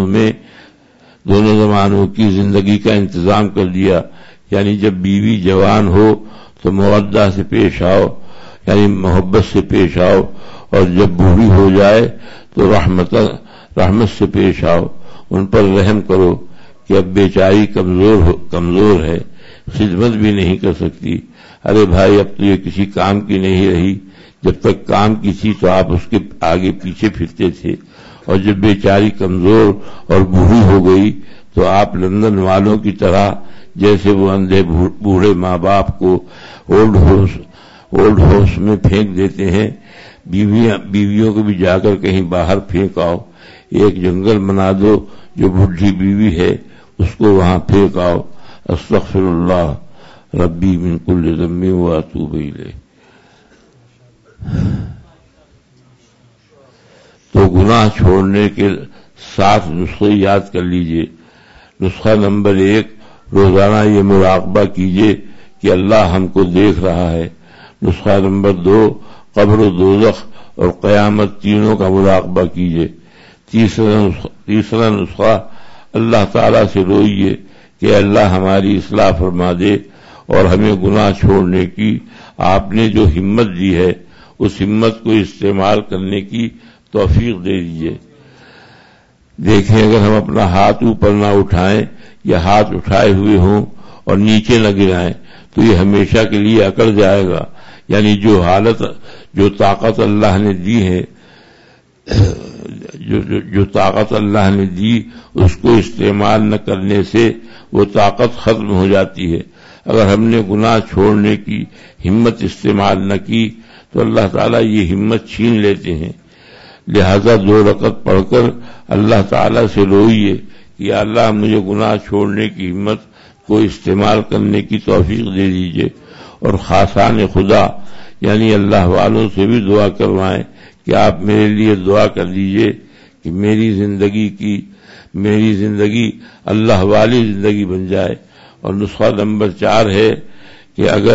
زمانوں کی زندگی کا انتظام کر دیا. یعنی جب بیوی جوان ہو تو مودہ سے پیش آؤ, یعنی محبت سے پیش آؤ, اور جب بوڑھی ہو جائے تو رحمت سے پیش آؤ, ان پر رحم کرو کہ اب بیچاری کمزور ہے, خدمت بھی نہیں کر سکتی. ارے بھائی, اب تو یہ کسی کام کی نہیں رہی. جب تک کام کی تھی تو آپ اس کے آگے پیچھے پھرتے تھے, اور جب بیچاری کمزور اور بوڑھی ہو گئی تو آپ لندن والوں کی طرح, جیسے وہ اندھے بوڑھے ماں باپ کو اولڈ ہاؤس میں پھینک دیتے ہیں, بیویوں کو بھی جا کر کہیں باہر پھینک آؤ. ایک جنگل بنا دو, جو بڈھی بیوی ہے اس کو وہاں پھینک آؤ. استغفر اللہ ربی من کل ذنب واتوب الیہ. تو گناہ چھوڑنے کے 7 نسخے یاد کر لیجئے. نسخہ نمبر 1, روزانہ یہ مراقبہ کیجئے کہ اللہ ہم کو دیکھ رہا ہے. نسخہ نمبر 2, قبر و دوزخ اور قیامت تینوں کا مراقبہ کیجئے. تیسرا نسخہ, اللہ تعالیٰ سے روئیے کہ اللہ ہماری اصلاح فرما دے اور ہمیں گناہ چھوڑنے کی آپ نے جو ہمت دی ہے اس ہمت کو استعمال کرنے کی توفیق دے دیجیے. دیکھیں, اگر ہم اپنا ہاتھ اوپر نہ اٹھائیں یا ہاتھ اٹھائے ہوئے ہوں اور نیچے نہ گرائیں تو یہ ہمیشہ کے لیے اکڑ جائے گا. یعنی جو طاقت اللہ نے دی ہے, جو طاقت اللہ نے دی اس کو استعمال نہ کرنے سے وہ طاقت ختم ہو جاتی ہے. اگر ہم نے گناہ چھوڑنے کی ہمت استعمال نہ کی تو اللہ تعالیٰ یہ ہمت چھین لیتے ہیں. لہذا 2 رکعت پڑھ کر اللہ تعالیٰ سے روئیے کہ اللہ مجھے گناہ چھوڑنے کی ہمت کو استعمال کرنے کی توفیق دے دیجیے. اور خاصان خدا یعنی اللہ والوں سے بھی دعا کروائیں کہ آپ میرے لیے دعا کر دیجیے کہ میری زندگی اللہ والی زندگی بن جائے. اور نسخہ نمبر 4 ہے کہ اگر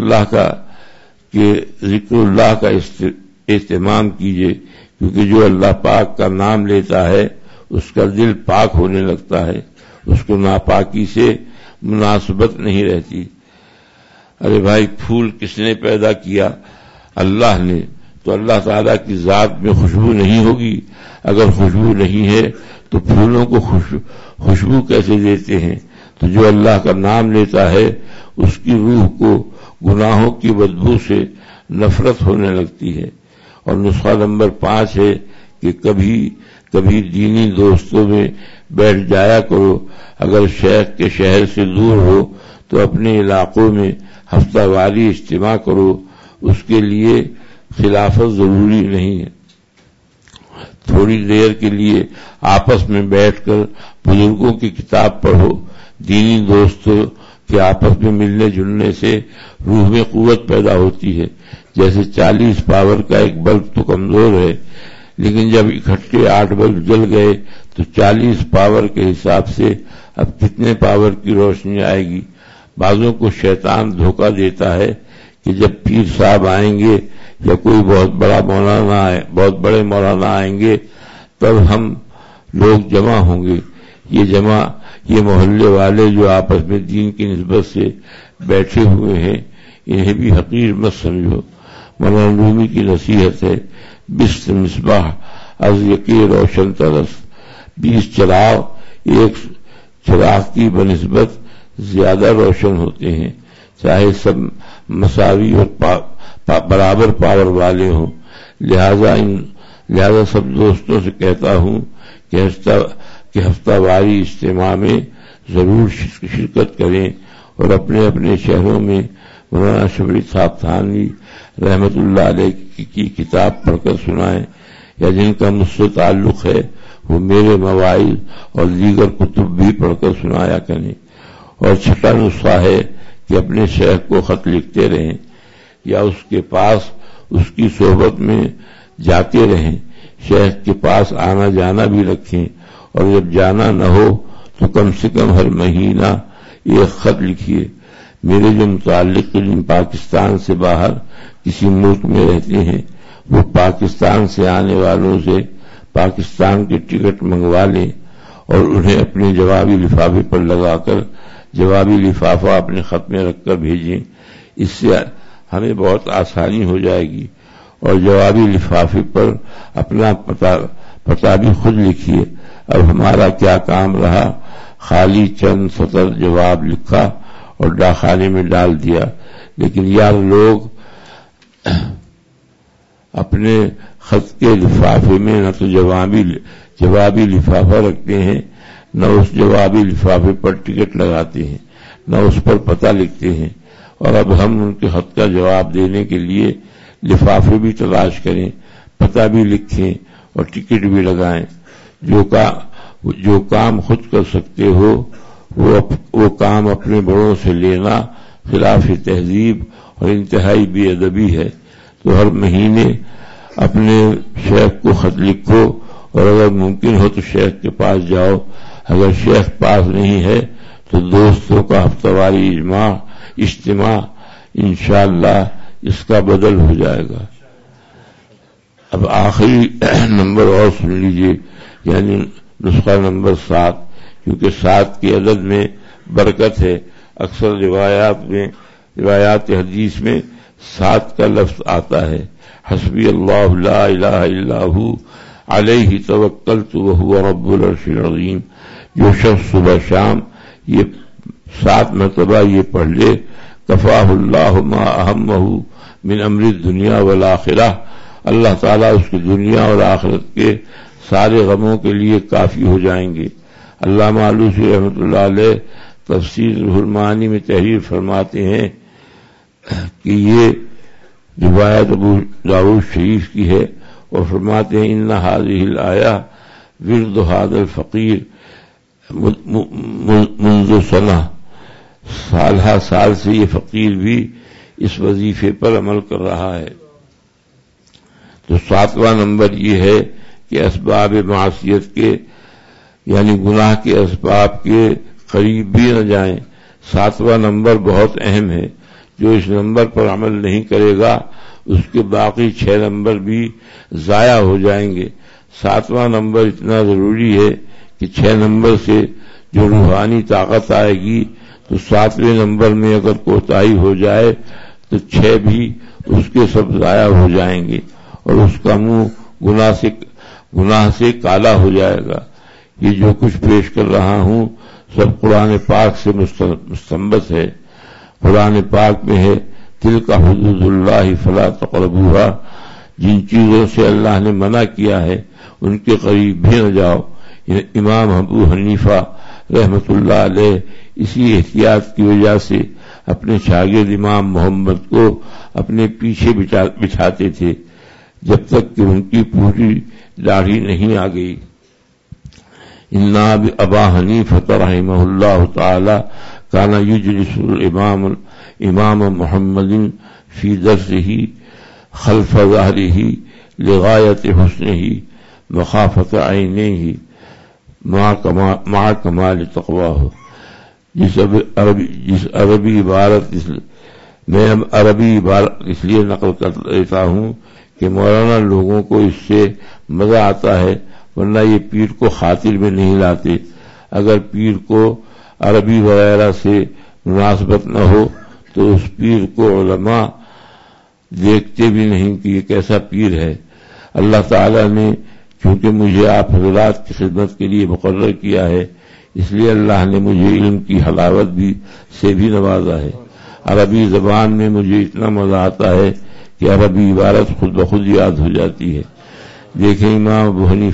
ذکر اللہ کا اہتمام کیجیے, کیونکہ جو اللہ پاک کا نام لیتا ہے اس کا دل پاک ہونے لگتا ہے, اس کو ناپاکی سے مناسبت نہیں رہتی. ارے بھائی, پھول کس نے پیدا کیا؟ اللہ نے. تو اللہ تعالیٰ کی ذات میں خوشبو نہیں ہوگی؟ اگر خوشبو نہیں ہے تو پھولوں کو خوشبو کیسے دیتے ہیں؟ تو جو اللہ کا نام لیتا ہے اس کی روح کو گناہوں کی بدبو سے نفرت ہونے لگتی ہے. اور نسخہ نمبر 5 ہے کہ کبھی دینی دوستوں میں بیٹھ جایا کرو. اگر شیخ کے شہر سے دور ہو تو اپنے علاقوں میں ہفتہ واری اجتماع کرو. اس کے لیے خلافت ضروری نہیں ہے. تھوڑی دیر کے لیے آپس میں بیٹھ کر بزرگوں کی کتاب پڑھو. دینی دوستوں کے آپس میں ملنے جلنے سے روح میں قوت پیدا ہوتی ہے. جیسے 40 پاور کا ایک بلب تو کمزور ہے, لیکن جب اکٹھے 8 بلب جل گئے تو 40 پاور کے حساب سے اب کتنے پاور کی روشنی آئے گی؟ بعضوں کو شیطان دھوکہ دیتا ہے کہ جب پیر صاحب آئیں گے یا کوئی بہت بڑے مولانا آئیں گے تب ہم لوگ جمع ہوں گے. یہ محلے والے جو آپس میں دین کی نسبت سے بیٹھے ہوئے ہیں انہیں بھی حقیر مت سمجھو. مولانا رومی کی نصیحت ہے، 20 مصباح از یکی روشن ترس، 20 چراغ ایک چراغ کی بنسبت زیادہ روشن ہوتے ہیں، چاہے سب مساوی اور برابر پاور والے ہوں. لہذا سب دوستوں سے کہتا ہوں کہ ہفتہ واری اجتماع میں ضرور شرکت کریں اور اپنے اپنے شہروں میں مولانا شبلی صاحب تھانوی رحمت اللہ علیہ کی کتاب پڑھ کر سنائیں، یا جن کا مجھ سے تعلق ہے وہ میرے مواعظ اور دیگر کتب بھی پڑھ کر سنایا کریں. اور چھٹا نسخہ ہے کہ اپنے شیخ کو خط لکھتے رہیں یا اس کے پاس اس کی صحبت میں جاتے رہیں. شیخ کے پاس آنا جانا بھی رکھیں، اور جب جانا نہ ہو تو کم سے کم ہر مہینہ ایک خط لکھیے. میرے جو متعلق پاکستان سے باہر کسی ملک میں رہتے ہیں وہ پاکستان سے آنے والوں سے پاکستان کے ٹکٹ منگوا لیں اور انہیں اپنے جوابی لفافے پر لگا کر جوابی لفافہ اپنے خط میں رکھ کر بھیجیں. اس سے ہمیں بہت آسانی ہو جائے گی. اور جوابی لفافے پر اپنا پتہ بھی خود لکھیے. اب ہمارا کیا کام رہا، خالی چند سطر جواب لکھا اور ڈاکخانے میں ڈال دیا. لیکن یار لوگ اپنے خط کے لفافے میں نہ تو جوابی لفافہ رکھتے ہیں، نہ اس جوابی لفافے پر ٹکٹ لگاتے ہیں، نہ اس پر پتہ لکھتے ہیں. اور اب ہم ان کے خط کا جواب دینے کے لیے لفافے بھی تلاش کریں، پتہ بھی لکھیں اور ٹکٹ بھی لگائیں. جو کام خود کر سکتے ہو وہ کام اپنے بڑوں سے لینا خلاف تہذیب اور انتہائی بے ادبی ہے. تو ہر مہینے اپنے شیخ کو خط لکھو اور اگر ممکن ہو تو شیخ کے پاس جاؤ. اگر شیخ پاس نہیں ہے تو دوستوں کا ہفتہ واری اجتماع انشاءاللہ اس کا بدل ہو جائے گا. اب آخری نمبر اور سن لیجئے، یعنی نسخہ نمبر 7، کیونکہ 7 کے عدد میں برکت ہے. اکثر روایات حدیث میں 7 کا لفظ آتا ہے. حسبی اللہ لا الہ الا ہو علیہ توکلت وہو رب العرش العظیم. جو شخص صبح شام یہ 7 مرتبہ یہ پڑھ لے، کفاہ اللہ ما اہمہ من امر الدنیا والآخرہ، اللہ تعالیٰ اس کی دنیا اور آخرت کے سارے غموں کے لیے کافی ہو جائیں گے. علامہ آلوسی رحمۃ اللہ علیہ تفسیر روح المعانی میں تحریر فرماتے ہیں کہ یہ روایت ابو داؤد شریف کی ہے، اور فرماتے ہیں ان هذه الآیہ ورد هذا الفقیر منذ سنہ، سال سے یہ فقیر بھی اس وظیفے پر عمل کر رہا ہے. تو 7واں نمبر یہ ہے کہ اسباب معصیت کے یعنی گناہ کے اسباب کے قریب بھی نہ جائیں. 7واں نمبر بہت اہم ہے. جو اس نمبر پر عمل نہیں کرے گا اس کے باقی 6 نمبر بھی ضائع ہو جائیں گے. 7واں نمبر اتنا ضروری ہے کہ 6 نمبر سے جو روحانی طاقت آئے گی تو 7ویں نمبر میں اگر کوتاہی ہو جائے تو 6 بھی اس کے سب ضائع ہو جائیں گے اور اس کا منہ گناہ سے کالا ہو جائے گا. یہ جو کچھ پیش کر رہا ہوں سب قرآن پاک سے مستنبط ہے. قرآن پاک میں ہے تلک حدود اللہ فلا تقربوها، جن چیزوں سے اللہ نے منع کیا ہے ان کے قریب بھی نہ جاؤ. امام ابو حنیفہ رحمت اللہ علیہ اسی احتیاط کی وجہ سے اپنے شاگرد امام محمد کو اپنے پیچھے بٹھاتے تھے جب تک کہ ان کی پوری داڑھی نہیں آ گئی. ان ابا حنیفہ رحمہ اللہ تعالی کان یجلس امام محمد فی درسہ خلف ظہرہ لغایت حسنہ مخافت عینہ مع کمال تقواہ. جس عربی عبارت میں عربی عبارت اس لیے نقل کر لیتا ہوں کہ مولانا لوگوں کو اس سے مزہ آتا ہے، ورنہ یہ پیر کو خاطر میں نہیں لاتے. اگر پیر کو عربی وغیرہ سے مناسبت نہ ہو تو اس پیر کو علماء دیکھتے بھی نہیں کہ یہ کیسا پیر ہے. اللہ تعالیٰ نے چونکہ مجھے آپ حضرات کی خدمت کے لیے مقرر کیا ہے، اس لیے اللہ نے مجھے علم کی حلاوت سے بھی نوازا ہے. عربی زبان میں مجھے اتنا مزہ آتا ہے کہ عربی عبارت خود بخود یاد ہو جاتی ہے. دیکھیں امام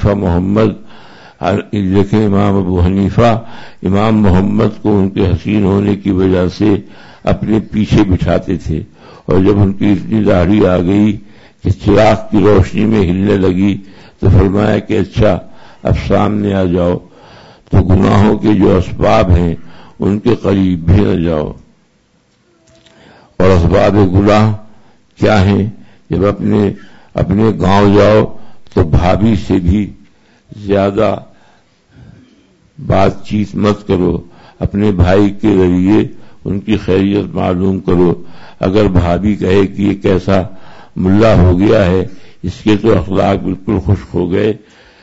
ابو حنیفہ امام محمد کو ان کے حسین ہونے کی وجہ سے اپنے پیچھے بٹھاتے تھے، اور جب ان کی اتنی داڑھی آ گئی کہ چراغ کی روشنی میں ہلنے لگی تو فرمایا کہ اچھا اب سامنے آ جاؤ، تو گناہوں کے جو اسباب ہیں ان کے قریب بھی نہ جاؤ. اور اسباب گناہ کیا ہیں؟ جب اپنے گاؤں جاؤ تو بھابھی سے بھی زیادہ بات چیت مت کرو، اپنے بھائی کے ذریعے ان کی خیریت معلوم کرو. اگر بھابھی کہے کہ یہ کیسا ملا ہو گیا ہے، اس کے تو اخلاق بالکل خشک ہو گئے،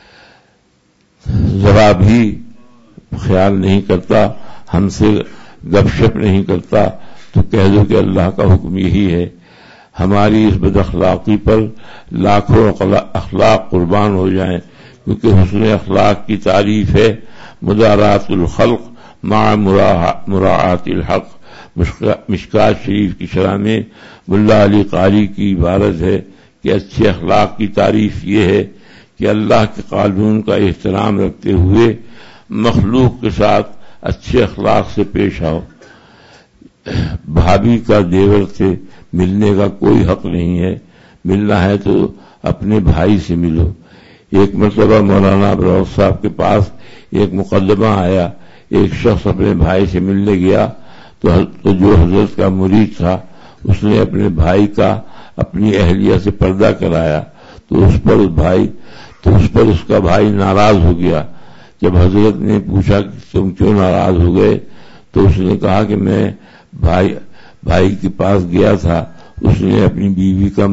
ذرا بھی خیال نہیں کرتا، ہم سے گپ شپ نہیں کرتا، تو کہہ دو کہ اللہ کا حکم یہی ہے. ہماری اس بد اخلاقی پر لاکھوں اخلاق قربان ہو جائیں، کیونکہ حسن اخلاق کی تعریف ہے مدارات الخلق مع مراعات الحق. مشکات شریف کی شرح میں ملا علی قاری کی عبارت ہے کہ اچھے اخلاق کی تعریف یہ ہے کہ اللہ کے قانون کا احترام رکھتے ہوئے مخلوق کے ساتھ اچھے اخلاق سے پیش آؤ. بھابھی کا دیور سے ملنے کا کوئی حق نہیں ہے، ملنا ہے تو اپنے بھائی سے ملو. ایک مرتبہ مولانا ابراہیم صاحب کے پاس ایک مقدمہ آیا، ایک شخص اپنے بھائی سے ملنے گیا تو جو حضرت کا مرید تھا اس نے اپنے بھائی کا اپنی اہلیہ سے پردہ کرایا، تو اس پر اس کا بھائی ناراض ہو گیا. جب حضرت نے پوچھا کہ تم کیوں ناراض ہو گئے تو اس نے کہا کہ میں بھائی کے پاس گیا تھا، اس نے اپنی بیوی کا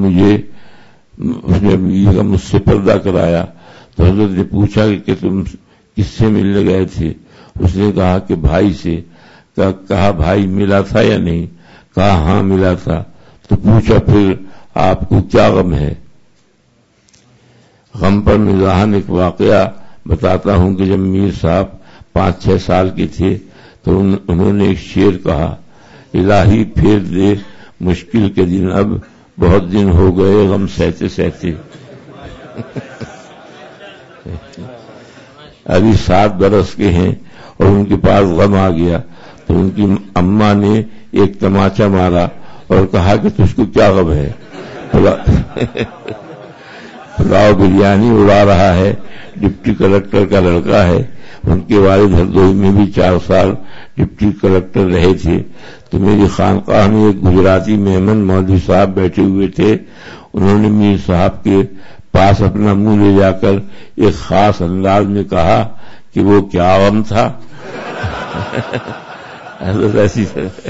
مجھ سے پردہ کرایا. تو حضرت نے پوچھا کہ تم کس سے ملنے گئے تھے؟ اس نے کہا کہ بھائی سے. کہا بھائی ملا تھا یا نہیں؟ کہا ہاں ملا تھا. تو پوچھا پھر آپ کو کیا غم ہے؟ غم پر مزاحن ایک واقعہ بتاتا ہوں کہ جب میر صاحب 5-6 سال کے تھے تو انہوں نے ایک شعر کہا، الہی پھیر دے مشکل کے دن، اب بہت دن ہو گئے غم سہتے سہتے. ابھی 7 برس کے ہیں اور ان کے پاس غم آ گیا تو ان کی اماں نے ایک تماچا مارا اور کہا کہ تجھ کو کیا غم ہے؟ پلاؤ بریانی اڑا رہا ہے، ڈپٹی کلکٹر کا لڑکا ہے. ان کے والد ہردوئی میں بھی 4 سال ڈپٹی کلکٹر رہے تھے. تو میری خانقاہ میں ایک گجراتی مہمان مولوی صاحب بیٹھے ہوئے تھے. انہوں نے میر صاحب کے پاس اپنا منہ لے جا کر ایک خاص انداز میں کہا کہ وہ کیا غم تھا. ایسی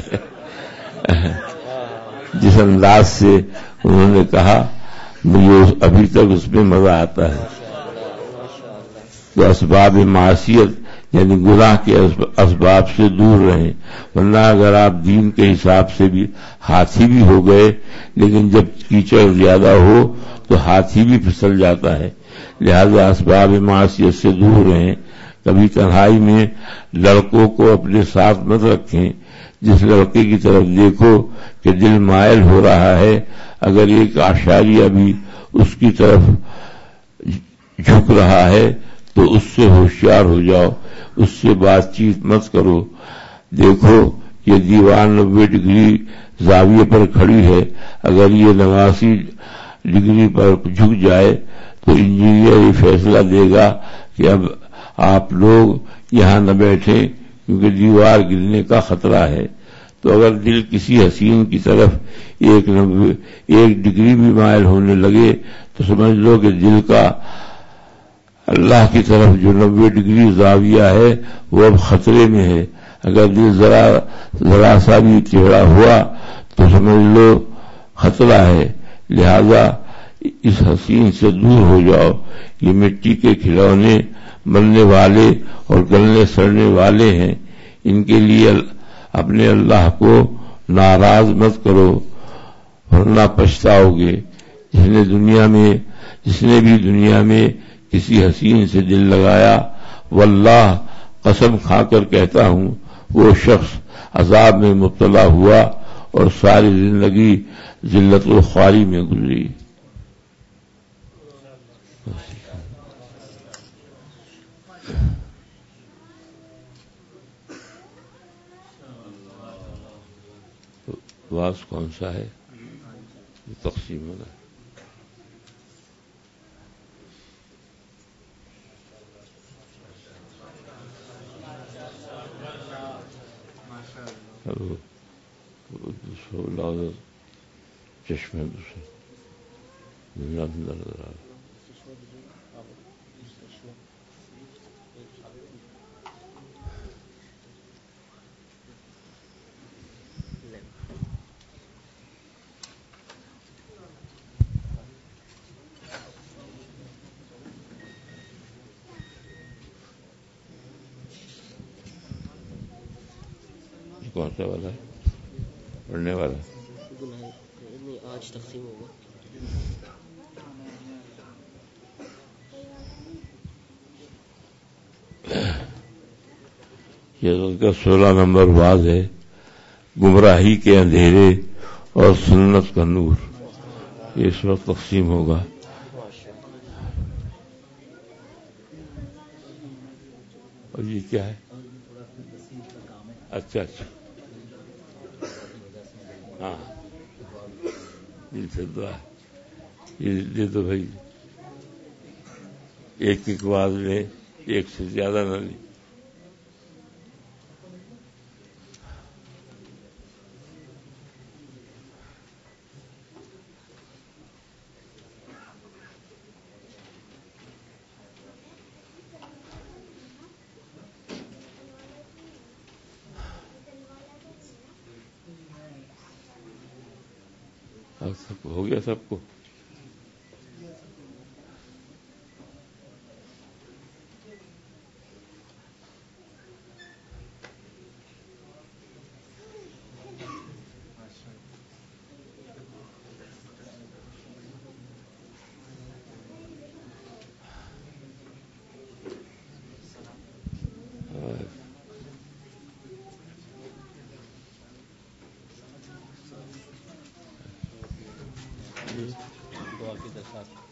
جس انداز سے انہوں نے کہا مجھے ابھی تک اس میں مزہ آتا ہے. تو اسباب معصیت یعنی گناہ کے اسباب سے دور رہیں، ورنہ اگر آپ دین کے حساب سے بھی ہاتھی بھی ہو گئے لیکن جب کیچڑ زیادہ ہو تو ہاتھی بھی پھسل جاتا ہے. لہذا اسباب معصیت سے دور رہیں. کبھی تنہائی میں لڑکوں کو اپنے ساتھ مت رکھیں. جس لڑکے کی طرف دیکھو کہ دل مائل ہو رہا ہے، اگر ایک آشاریہ بھی اس کی طرف جھک رہا ہے تو اس سے ہوشیار ہو جاؤ، اس سے بات چیت مت کرو. دیکھو یہ دیوار 90 ڈگری زاویے پر کھڑی ہے، اگر یہ 89 ڈگری پر جھک جائے تو انجینئر یہ فیصلہ دے گا کہ اب آپ لوگ یہاں نہ بیٹھیں کیونکہ دیوار گرنے کا خطرہ ہے. تو تو اگر دل کسی حسین کی طرف 1 ڈگری بھی مائل ہونے لگے تو سمجھ لو کہ دل کا اللہ کی طرف جو 90 ڈگری زاویہ ہے وہ اب خطرے میں ہے. اگر دل ذرا سا بھی ٹیڑھا ہوا تو سمجھ لو خطرہ ہے. لہذا اس حسین سے دور ہو جاؤ. یہ مٹی کے کھلونے بننے والے اور گلنے سڑنے والے ہیں. ان کے لیے اپنے اللہ کو ناراض مت کرو ورنہ پچھتاؤ گے. جس نے بھی دنیا میں کسی حسین سے دل لگایا، واللہ قسم کھا کر کہتا ہوں وہ شخص عذاب میں مبتلا ہوا اور ساری زندگی ذلت و خواری میں گزری. واز کون سا ہے؟ تقسیم ہونا. چشمے دوسرے کون سا والا ہے پڑھنے والا؟ آج تقسیم ہوگا. یہ کا 16 نمبر واز ہے. گمراہی کے اندھیرے اور سنت کا نور. یہ اس وقت تقسیم ہوگا. اور یہ کیا ہے؟ اچھا ہاں دل سے دعا. یہ دے دو بھائی. ایک واز لیں، ایک سے زیادہ نہ لیں. ہو گیا سب کو؟ دعا کی درخواست.